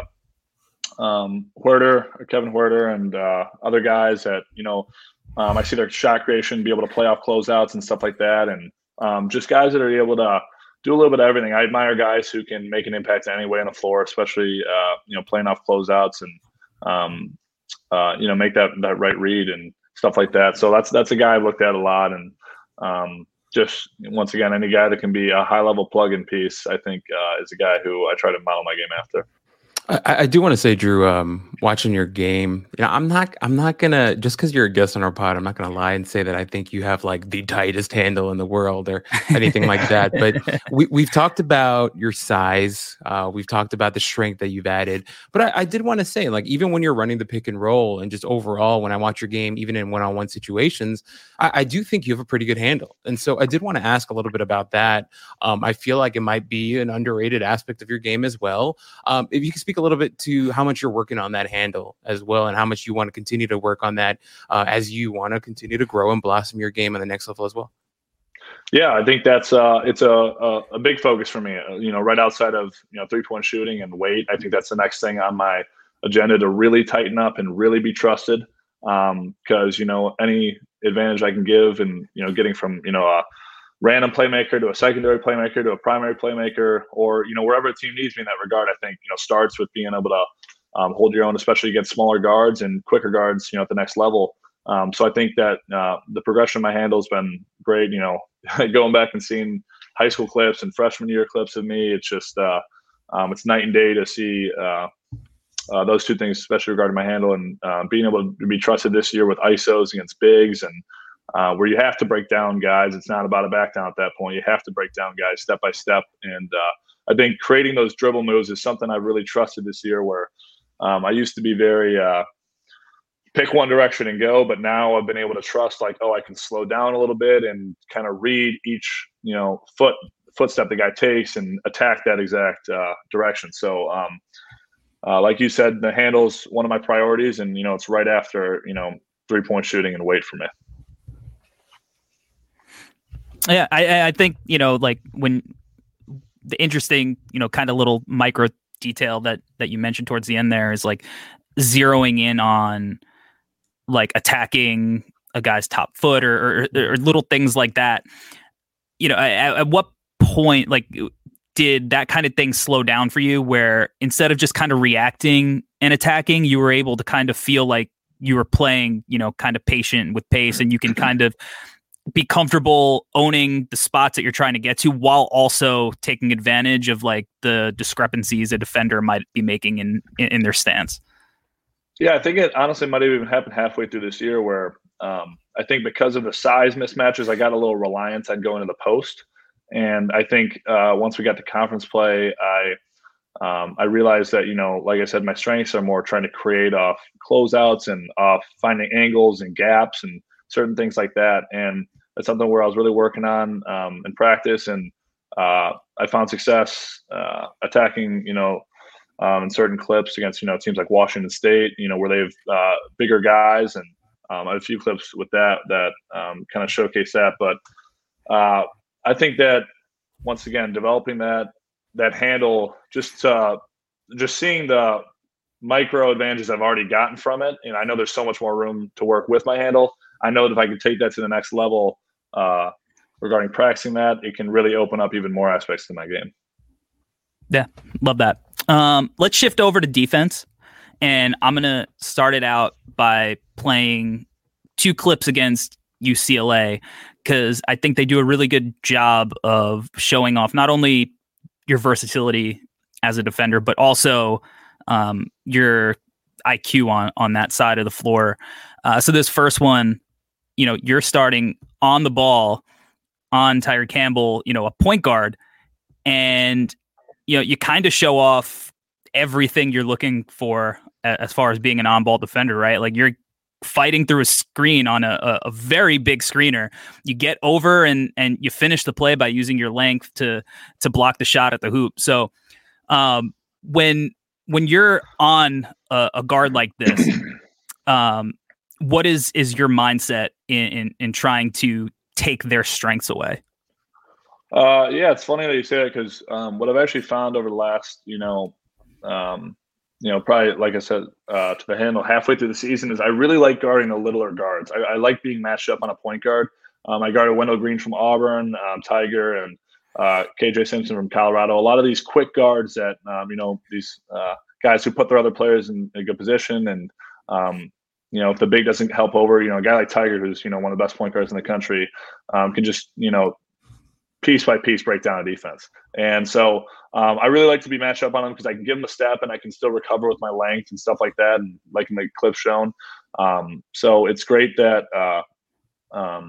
Um, Huerter, Kevin Huerter, and uh, other guys that, you know, um, I see their shot creation, be able to play off closeouts and stuff like that. And um, just guys that are able to do a little bit of everything. I admire guys who can make an impact any way on the floor, especially, uh, you know, playing off closeouts and, um, uh, you know, make that, that right read and stuff like that. So that's, that's a guy I've looked at a lot. And um, just once again, any guy that can be a high level plug-in piece, I think uh, is a guy who I try to model my game after. I, I do want to say, Drew, um, watching your game, you know, I'm not, I'm not gonna, just because you're a guest on our pod, I'm not gonna lie and say that I think you have like the tightest handle in the world or anything like that. But we, we've talked about your size, uh, we've talked about the strength that you've added. But I, I did want to say, like, even when you're running the pick and roll, and just overall, when I watch your game, even in one-on-one situations, I, I do think you have a pretty good handle. And so I did want to ask a little bit about that. Um, I feel like it might be an underrated aspect of your game as well. Um, if you can speak a little bit to how much you're working on that handle as well, and how much you want to continue to work on that uh, as you want to continue to grow and blossom your game on the next level as well. Yeah, I think that's uh, it's a, a a big focus for me. Uh, you know, right outside of you know three point shooting and weight, I think that's the next thing on my agenda to really tighten up and really be trusted. Because um, you know any advantage I can give, and you know getting from you know a random playmaker to a secondary playmaker to a primary playmaker, or you know wherever a team needs me in that regard, I think you know starts with being able to um, hold your own, especially against smaller guards and quicker guards, you know at the next level. Um, so I think that uh, the progression of my handle has been great. You know, going back and seeing high school clips and freshman year clips of me, it's just uh, um, it's night and day to see uh, uh, those two things, especially regarding my handle, and uh, being able to be trusted this year with I S Os against bigs and. Uh, where you have to break down guys. It's not about a back down at that point. You have to break down guys step by step. And uh, I think creating those dribble moves is something I've really trusted this year, where um, I used to be very uh, pick one direction and go, but now I've been able to trust like, oh, I can slow down a little bit and kind of read each, you know, foot footstep the guy takes and attack that exact uh, direction. So um, uh, like you said, the handle's one of my priorities, and, you know, it's right after, you know, three point shooting and weight for me. Yeah, I, I think, you know, like when the interesting, you know, kind of little micro detail that that you mentioned towards the end there is like zeroing in on like attacking a guy's top foot or, or, or little things like that. You know, at, at what point, like, did that kind of thing slow down for you where instead of just kind of reacting and attacking, you were able to kind of feel like you were playing, you know, kind of patient with pace, and you can kind of be comfortable owning the spots that you're trying to get to while also taking advantage of like the discrepancies a defender might be making in, in, in their stance? Yeah, I think it honestly might have even happened halfway through this year where um, I think because of the size mismatches, I got a little reliance on going to the post. And I think uh, once we got to conference play, I um, I realized that, you know, like I said, my strengths are more trying to create off closeouts and off finding angles and gaps and certain things like that. And that's something where I was really working on um, in practice. And uh, I found success uh, attacking, you know, um, in certain clips against, you know, teams like Washington State, you know, where they have uh, bigger guys. And um, I have a few clips with that that um, kind of showcase that. But uh, I think that, once again, developing that that handle, just uh, just seeing the micro advantages I've already gotten from it. And I know there's so much more room to work with my handle. I know that if I could take that to the next level uh, regarding practicing that, it can really open up even more aspects to my game. Yeah, love that. Um, let's shift over to defense. And I'm going to start it out by playing two clips against U C L A because I think they do a really good job of showing off not only your versatility as a defender, but also um, your I Q on, on that side of the floor. Uh, so this first one, you know, you're starting on the ball on Tyger Campbell, you know, a point guard, and, you know, you kind of show off everything you're looking for as far as being an on-ball defender, right? Like you're fighting through a screen on a, a, a very big screener. You get over and and you finish the play by using your length to to block the shot at the hoop. So um, when when you're on a, a guard like this, um, what is is your mindset in, in in trying to take their strengths away? Uh, yeah, it's funny that you say that because um, what I've actually found over the last, you know, um, you know, probably like I said uh, to the handle halfway through the season is I really like guarding the littler guards. I, I like being matched up on a point guard. Um, I guarded Wendell Green from Auburn, um, Tyger, and uh, K J Simpson from Colorado. A lot of these quick guards that um, you know these uh, guys who put their other players in a good position, and um, you know if the big doesn't help over, you know a guy like Tyger, who's you know one of the best point guards in the country, um, can just you know piece by piece break down a defense. And so um, I really like to be matched up on him because I can give him a step and I can still recover with my length and stuff like that, and like in the clip shown. Um, so it's great that uh, um,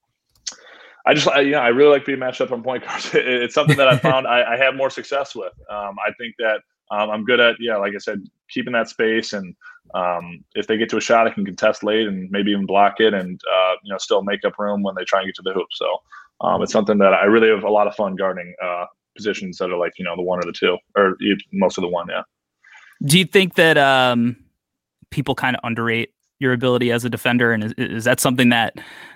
I just I, you know I really like being matched up on point guards. It, it's something that I found I, I have more success with. Um, I think that um, I'm good at yeah, like I said, keeping that space, and um, if they get to a shot, I can contest late and maybe even block it, and uh, you know still make up room when they try and get to the hoop. So. Um, it's something that I really have a lot of fun guarding uh, positions that are like, you know, the one or the two, or most of the one, yeah. Do you think that um, people kind of underrate your ability as a defender? And is, is that something that,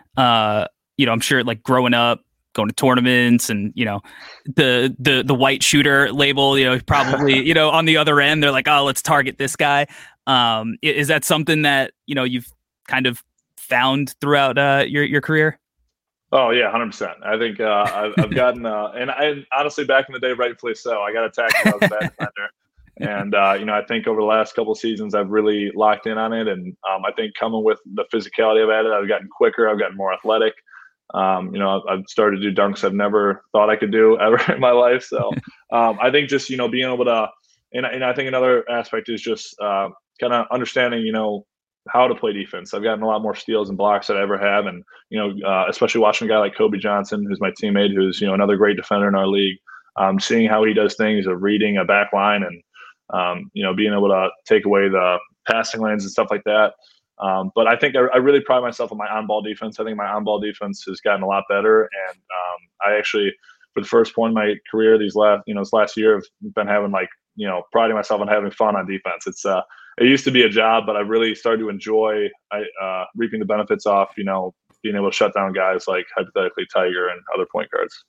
uh, you know, I'm sure like growing up, going to tournaments and, you know, the the the white shooter label, you know, probably, you know, on the other end, they're like, oh, let's target this guy. Um, is that something that, you know, you've kind of found throughout uh, your, your career? Oh yeah, one hundred percent. I think uh, I've, I've gotten, uh, and I honestly back in the day, rightfully so. I got attacked when I was a bad defender, and uh, you know I think over the last couple of seasons I've really locked in on it, and um, I think coming with the physicality I've added, I've gotten quicker, I've gotten more athletic. Um, you know, I've, I've started to do dunks I've never thought I could do ever in my life. So um, I think just you know being able to, and, and I think another aspect is just uh, kind of understanding, you know. how to play defense. I've gotten a lot more steals and blocks than I ever have. And, you know, uh, especially watching a guy like Kobe Johnson, who's my teammate, who's, you know, another great defender in our league, um, seeing how he does things of reading a back line and, um, you know, being able to take away the passing lanes and stuff like that. Um, but I think I, I really pride myself on my on-ball defense. I think my on-ball defense has gotten a lot better. And um, I actually, for the first point in my career, these last, you know, this last year, I've been having like, you know, priding myself on having fun on defense. It's, uh, it used to be a job, but I really started to enjoy uh, reaping the benefits off, you know, being able to shut down guys like hypothetically Tyger and other point guards.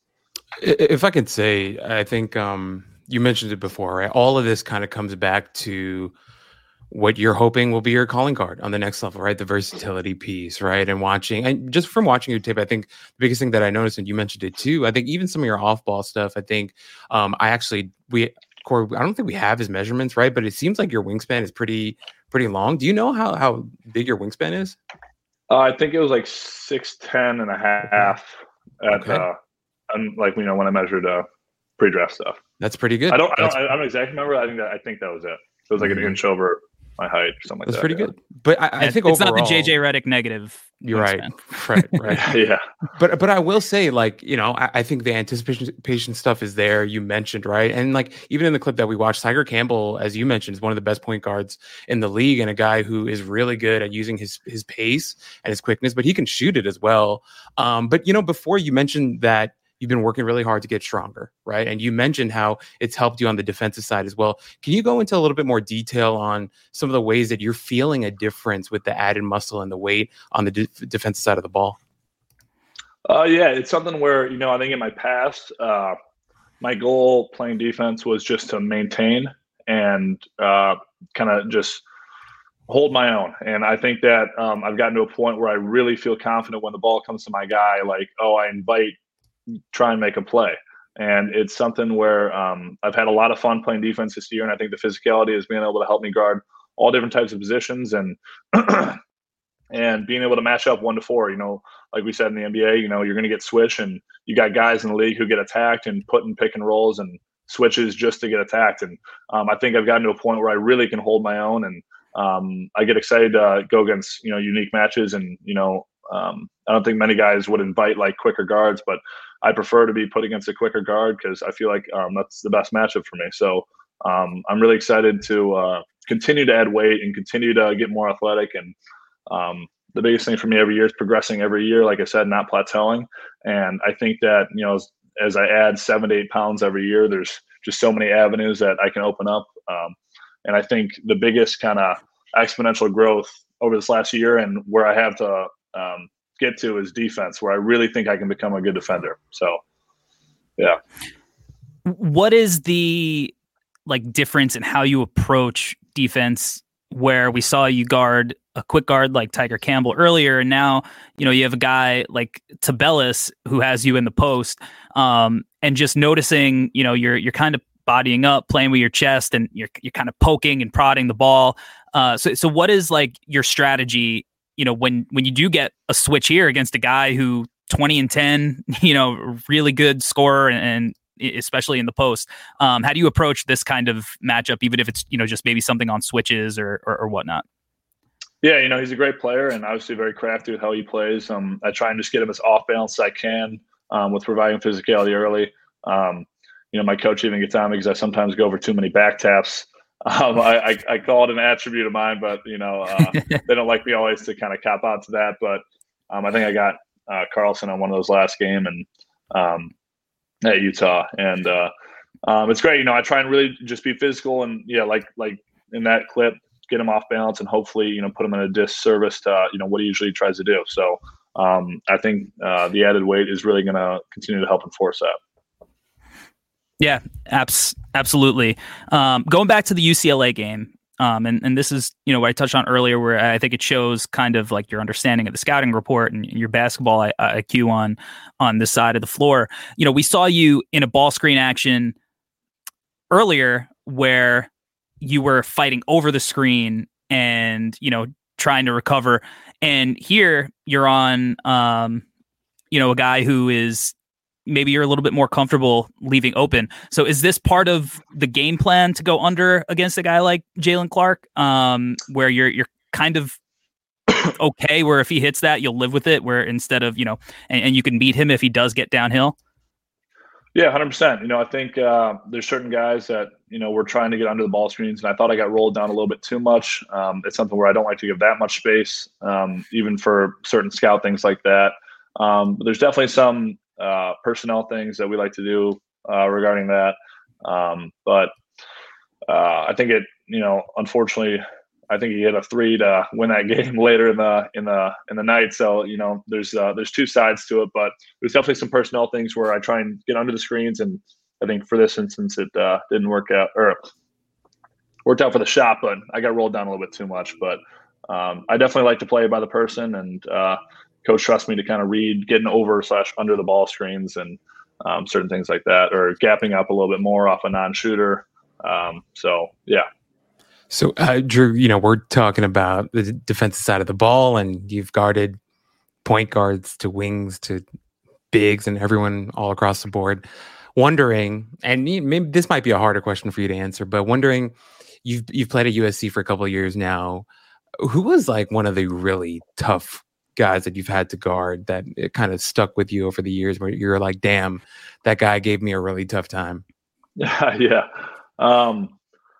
If I could say, I think um, you mentioned it before, right? All of this kind of comes back to what you're hoping will be your calling card on the next level, right? The versatility piece, right? And watching, and just from watching your tape, I think the biggest thing that I noticed, and you mentioned it too, I think even some of your off-ball stuff, I think um, I actually, we, Corey, I don't think we have his measurements, right? But it seems like your wingspan is pretty pretty long. Do you know how, how big your wingspan is? Uh, I think it was like six ten and a half at okay. uh, and like you know when I measured uh, pre-draft stuff. That's pretty good. I don't I That's, don't I don't exactly remember. I think that I think that was it. It was like mm-hmm. an inch over my height or something like That's that. pretty yeah. good. But I, I think it's overall, not the J J Redick negative. You're right. Right. Right. yeah. But but I will say, like, you know, I, I think the anticipation stuff is there. You mentioned, right? And like even in the clip that we watched, Tyger Campbell, as you mentioned, is one of the best point guards in the league and a guy who is really good at using his his pace and his quickness, but he can shoot it as well. Um, but you know, before you mentioned that you've been working really hard to get stronger, right? And you mentioned how it's helped you on the defensive side as well. Can you go into a little bit more detail on some of the ways that you're feeling a difference with the added muscle and the weight on the de- defensive side of the ball? Uh, yeah, it's something where, you know, I think in my past, uh, my goal playing defense was just to maintain and uh, kind of just hold my own. And I think that um, I've gotten to a point where I really feel confident when the ball comes to my guy, like, oh, I invite try and make a play. And it's something where um, I've had a lot of fun playing defense this year. And I think the physicality has been able to help me guard all different types of positions, and and being able to match up one to four. You know, like we said in the N B A, you know, you're going to get switch, and you got guys in the league who get attacked and put in pick and rolls and switches just to get attacked. And um, I think I've gotten to a point where I really can hold my own, and um, I get excited to go against, you know, unique matches. And, you know, um, I don't think many guys would invite like quicker guards, but I prefer to be put against a quicker guard because I feel like um, that's the best matchup for me. So um, I'm really excited to uh, continue to add weight and continue to get more athletic. And um, the biggest thing for me every year is progressing every year, like I said, not plateauing. And I think that, you know, as, as I add seven to eight pounds every year, there's just so many avenues that I can open up. Um, and I think the biggest kind of exponential growth over this last year and where I have to um, get to is defense, where I really think I can become a good defender. So, yeah. What is the like difference in how you approach defense, where we saw you guard a quick guard like Tiger Campbell earlier, and now, you know, you have a guy like Tubelis who has you in the post, um, and just noticing, you know, you're you're kind of bodying up, playing with your chest, and you're you're kind of poking and prodding the ball. Uh, so so what is like your strategy, you know, when when you do get a switch here against a guy who twenty and ten, you know, really good scorer, and, and especially in the post, um, how do you approach this kind of matchup, even if it's, you know, just maybe something on switches or or, or whatnot? Yeah, you know, he's a great player and obviously very crafty with how he plays. Um, I try and just get him as off balance as I can um, with providing physicality early. Um, you know, my coach even gets on me because I sometimes go over too many back taps. Um, I, I, I call it an attribute of mine, but, you know, uh, they don't like me always to kind of cop out to that. But um, I think I got uh, Carlson on one of those last game and um, at Utah. And uh, um, it's great. You know, I try and really just be physical and, yeah, like like in that clip, get him off balance and hopefully, you know, put him in a disservice to, you know, what he usually tries to do. So um, I think uh, the added weight is really going to continue to help enforce that. Yeah, abs- absolutely. Um, going back to the U C L A game, um, and, and this is, you know, what I touched on earlier, where I think it shows kind of like your understanding of the scouting report and your basketball I- I Q on, on this side of the floor. You know, we saw you in a ball screen action earlier where you were fighting over the screen and, you know, trying to recover. And here you're on, um, you know, a guy who is, maybe you're a little bit more comfortable leaving open. So is this part of the game plan to go under against a guy like Jaylen Clark, um, where you're, you're kind of okay, where if he hits that, you'll live with it, where instead of, you know, and, and you can beat him if he does get downhill? Yeah, one hundred percent. You know, I think uh, there's certain guys that, you know, we're trying to get under the ball screens, and I thought I got rolled down a little bit too much. Um, it's something where I don't like to give that much space, um, even for certain scout things like that. Um, but there's definitely some uh, personnel things that we like to do uh, regarding that. Um, but uh, I think it, you know, unfortunately, I think he hit a three to win that game later in the in the in the night. So, you know, there's uh, there's two sides to it, but there's definitely some personnel things where I try and get under the screens, and I think for this instance it uh, didn't work out, or worked out for the shot, but I got rolled down a little bit too much. But um, I definitely like to play by the person, and uh, coach trusts me to kind of read getting over slash under the ball screens and um, certain things like that, or gapping up a little bit more off a non-shooter. Um, so yeah. So, uh, Drew, you know, we're talking about the defensive side of the ball, and you've guarded point guards to wings to bigs and everyone all across the board. Wondering, and maybe this might be a harder question for you to answer, but wondering, you've you've played at U S C for a couple of years now. Who was like one of the really tough guys that you've had to guard that it kind of stuck with you over the years, where you're like, damn, that guy gave me a really tough time? Yeah, yeah. Um,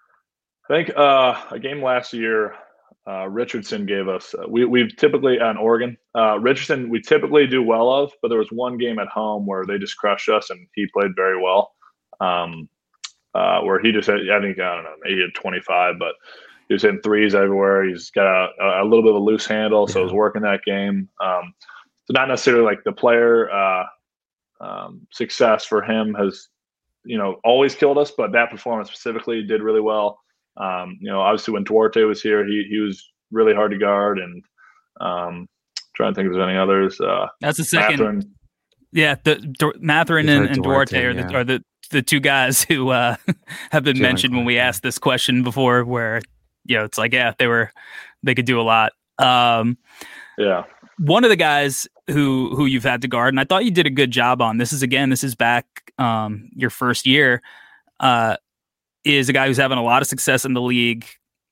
I think uh, a game last year, uh, Richardson gave us. Uh, we we've typically on Oregon. Uh, Richardson we typically do well of, but there was one game at home where they just crushed us, and he played very well. Um, uh, where he just had, I think I don't know, maybe he had twenty-five, but he was hitting threes everywhere. He's got a, a little bit of a loose handle, so yeah. It was working that game. Um, so not necessarily like the player uh, um, success for him has, you know, always killed us, but that performance specifically did really well. Um, you know, obviously when Duarte was here, he he was really hard to guard, and um, trying to think if there's any others. Uh, That's the second. Mathurin. Yeah, the D- Mathurin and, and Duarte, Duarte are, the, yeah. are the the two guys who uh, have been Jaylen mentioned Clark, when we asked this question before. Where you know, it's like, yeah, they were, they could do a lot. Um, yeah. One of the guys who, who you've had to guard, and I thought you did a good job on this is again, this is back um, your first year, uh, is a guy who's having a lot of success in the league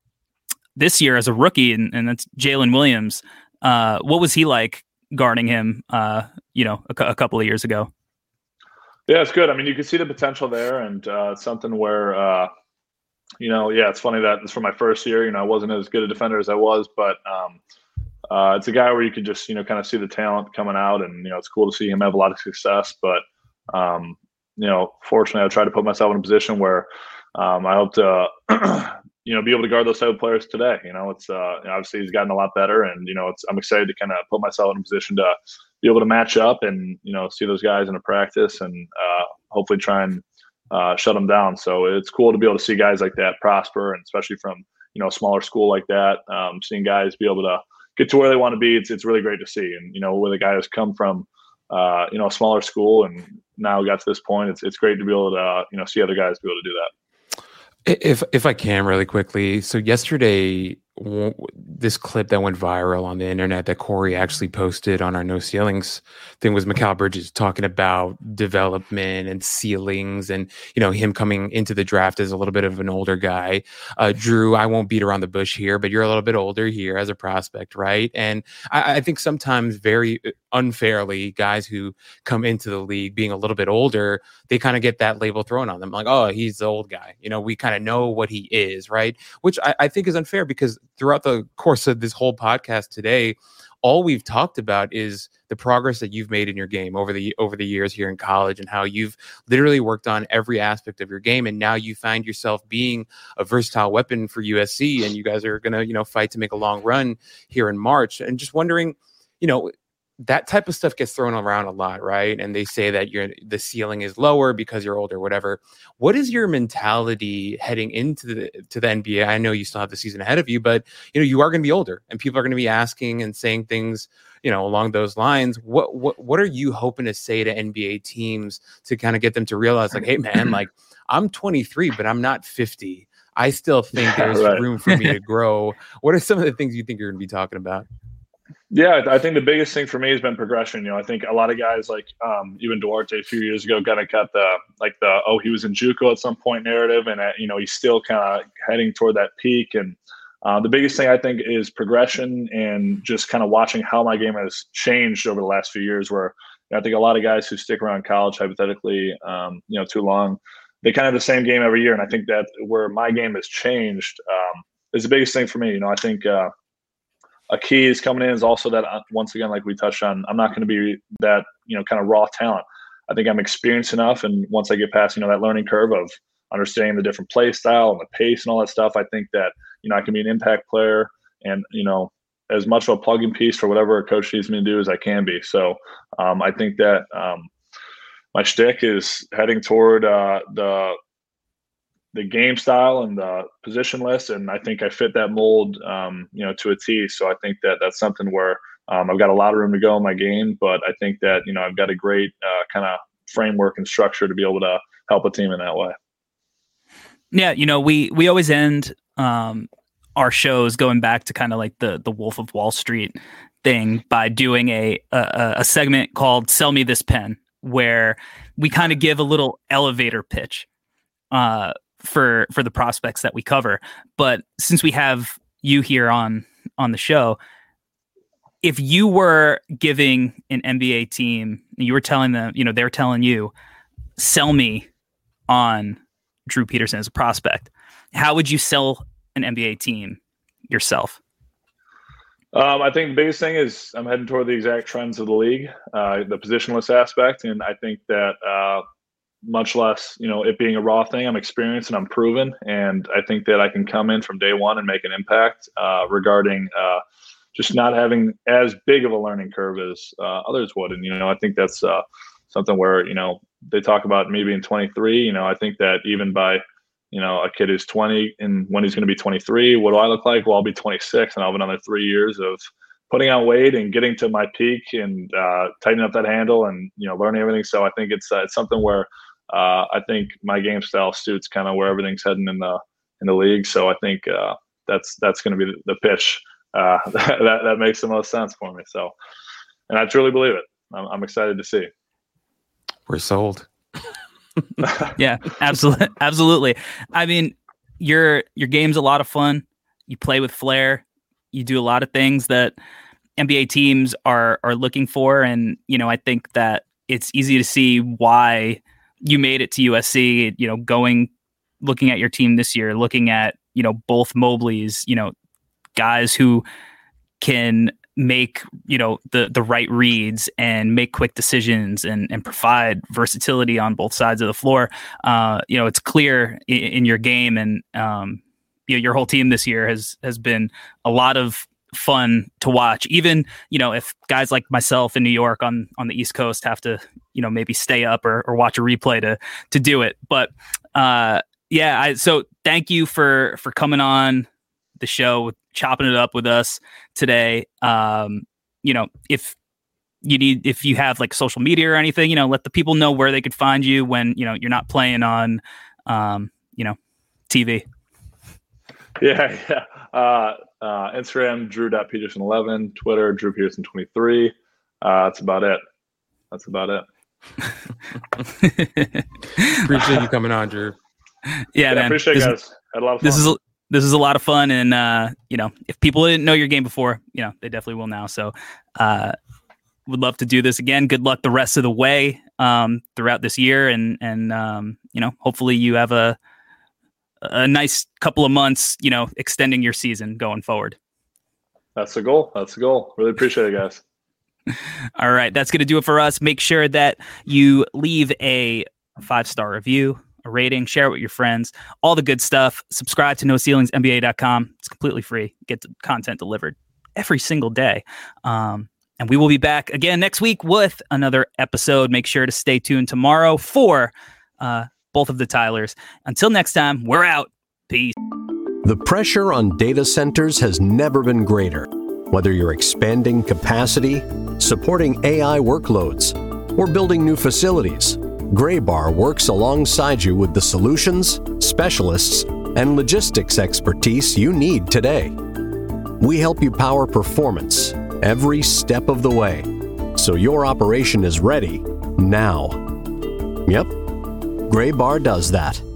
this year as a rookie. And, and that's Jalen Williams. Uh, what was he like guarding him, uh, you know, a, a couple of years ago? Yeah, it's good. I mean, you can see the potential there, and uh, it's something where, uh, you know, yeah, it's funny that it's for my first year. You know, I wasn't as good a defender as I was, but um, uh, it's a guy where you could just, you know, kind of see the talent coming out, and you know, it's cool to see him have a lot of success. But um, you know, fortunately, I tried to put myself in a position where um, I hope to, you know, be able to guard those type of players today. You know, it's uh, obviously he's gotten a lot better, and you know, it's I'm excited to kind of put myself in a position to be able to match up and, you know, see those guys in a practice and uh, hopefully try and uh, shut them down. So it's cool to be able to see guys like that prosper, and especially from, you know, a smaller school like that, um, seeing guys be able to get to where they want to be. It's it's really great to see. And, you know, where the guy has come from, uh, you know, a smaller school and now got to this point, it's it's great to be able to, uh, you know, see other guys be able to do that. If if I can really quickly, so yesterday, w- this clip that went viral on the internet that Corey actually posted on our No Ceilings thing was Mikal Bridges talking about development and ceilings, and you know, him coming into the draft as a little bit of an older guy. Uh, Drew, I won't beat around the bush here, but you're a little bit older here as a prospect, right? And I, I think sometimes very unfairly, guys who come into the league being a little bit older, they kind of get that label thrown on them, like, oh, he's the old guy. You know, we kind of know what he is, right? Which I, I think is unfair, because throughout the course of this whole podcast today, all we've talked about is the progress that you've made in your game over the over the years here in college, and how you've literally worked on every aspect of your game, and now you find yourself being a versatile weapon for U S C, and you guys are gonna, you know, fight to make a long run here in March. And just wondering, you know, that type of stuff gets thrown around a lot, right? And they say that you're the ceiling is lower because you're older, whatever. What is your mentality heading into the to the N B A? I know you still have the season ahead of you, but you know, you are going to be older, and people are going to be asking and saying things, you know, along those lines. What what what are you hoping to say to N B A teams to kind of get them to realize, like, hey man, like, I'm twenty-three, but I'm not fifty. I still think there's right. room for me to grow. What are some of the things you think you're going to be talking about? Yeah, I think the biggest thing for me has been progression. You know, I think a lot of guys like um, even Duarte a few years ago kind of got the like the oh he was in JUCO at some point narrative, and uh, you know, he's still kind of heading toward that peak. And uh, the biggest thing I think is progression, and just kind of watching how my game has changed over the last few years. Where you know, I think a lot of guys who stick around college hypothetically, um, you know, too long, they kind of have the same game every year. And I think that where my game has changed um, is the biggest thing for me. You know, I think. Uh, A key is coming in is also that, uh, once again, like we touched on, I'm not going to be that, you know, kind of raw talent. I think I'm experienced enough. And once I get past, you know, that learning curve of understanding the different play style and the pace and all that stuff, I think that, you know, I can be an impact player and, you know, as much of a plug-in piece for whatever a coach needs me to do as I can be. So um, I think that um, my shtick is heading toward uh, the, the game style and the position list. And I think I fit that mold, um, you know, to a T. So I think that that's something where um, I've got a lot of room to go in my game, but I think that, you know, I've got a great uh, kind of framework and structure to be able to help a team in that way. Yeah. You know, we, we always end um, our shows going back to kind of like the, the Wolf of Wall Street thing by doing a, a, a segment called Sell Me This Pen, where we kind of give a little elevator pitch uh, for for the prospects that we cover. But since we have you here on on the show, if you were giving an N B A team, you were telling them, you know, they're telling you, sell me on Drew Peterson as a prospect, how would you sell an N B A team yourself? Um, I think the biggest thing is I'm heading toward the exact trends of the league, uh, the positionless aspect. And I think that uh, much less, you know, it being a raw thing, I'm experienced and I'm proven. And I think that I can come in from day one and make an impact uh, regarding uh, just not having as big of a learning curve as uh, others would. And, you know, I think that's uh, something where, you know, they talk about me being twenty-three. You know, I think that even by, you know, a kid who's twenty and when he's going to be twenty-three, what do I look like? Well, I'll be twenty-six and I'll have another three years of putting on weight and getting to my peak and uh, tightening up that handle and, you know, learning everything. So I think it's uh, it's something where uh, I think my game style suits kind of where everything's heading in the in the league. So I think uh, that's that's going to be the, the pitch. Uh, that that makes the most sense for me. So, and I truly believe it. I'm, I'm excited to see. We're sold. Yeah, absolutely, absolutely. I mean, your your game's a lot of fun. You play with flair. You do a lot of things that N B A teams are are looking for, and you know, I think that it's easy to see why you made it to U S C. You know, going looking at your team this year, looking at you know both Mobleys, you know, guys who can make, you know, the, the right reads and make quick decisions and, and provide versatility on both sides of the floor. Uh, you know, it's clear in, in your game, and, um, you know, your whole team this year has, has been a lot of fun to watch. Even, you know, if guys like myself in New York on, on the East Coast have to, you know, maybe stay up or, or watch a replay to, to do it. But, uh, yeah, I, so thank you for, for coming on the show, chopping it up with us today. Um, you know, if you need, if you have like social media or anything, you know, let the people know where they could find you when, you know, you're not playing on, um, you know, T V. Yeah. Yeah. Uh, uh, Instagram, Drew Peterson eleven, Twitter, Drew Peterson twenty-three. Uh, that's about it. That's about it. Appreciate you coming on, Drew. Yeah, yeah man. Appreciate this, you guys. Had a lot of fun. This is a, this is a lot of fun, and uh, you know, if people didn't know your game before, you know, they definitely will now. So, uh, would love to do this again. Good luck the rest of the way um, throughout this year, and and um, you know, hopefully you have a a nice couple of months, you know, extending your season going forward. That's the goal. That's the goal. Really appreciate it, guys. All right, that's going to do it for us. Make sure that you leave a five-star review, a rating, share it with your friends, all the good stuff. Subscribe to no ceilings N B A dot com. It's completely free. Get the content delivered every single day. Um, and we will be back again next week with another episode. Make sure to stay tuned tomorrow for uh, both of the Tylers. Until next time, we're out. Peace. The pressure on data centers has never been greater. Whether you're expanding capacity, supporting A I workloads, or building new facilities, Graybar works alongside you with the solutions, specialists, and logistics expertise you need today. We help you power performance every step of the way, so your operation is ready now. Yep, Graybar does that.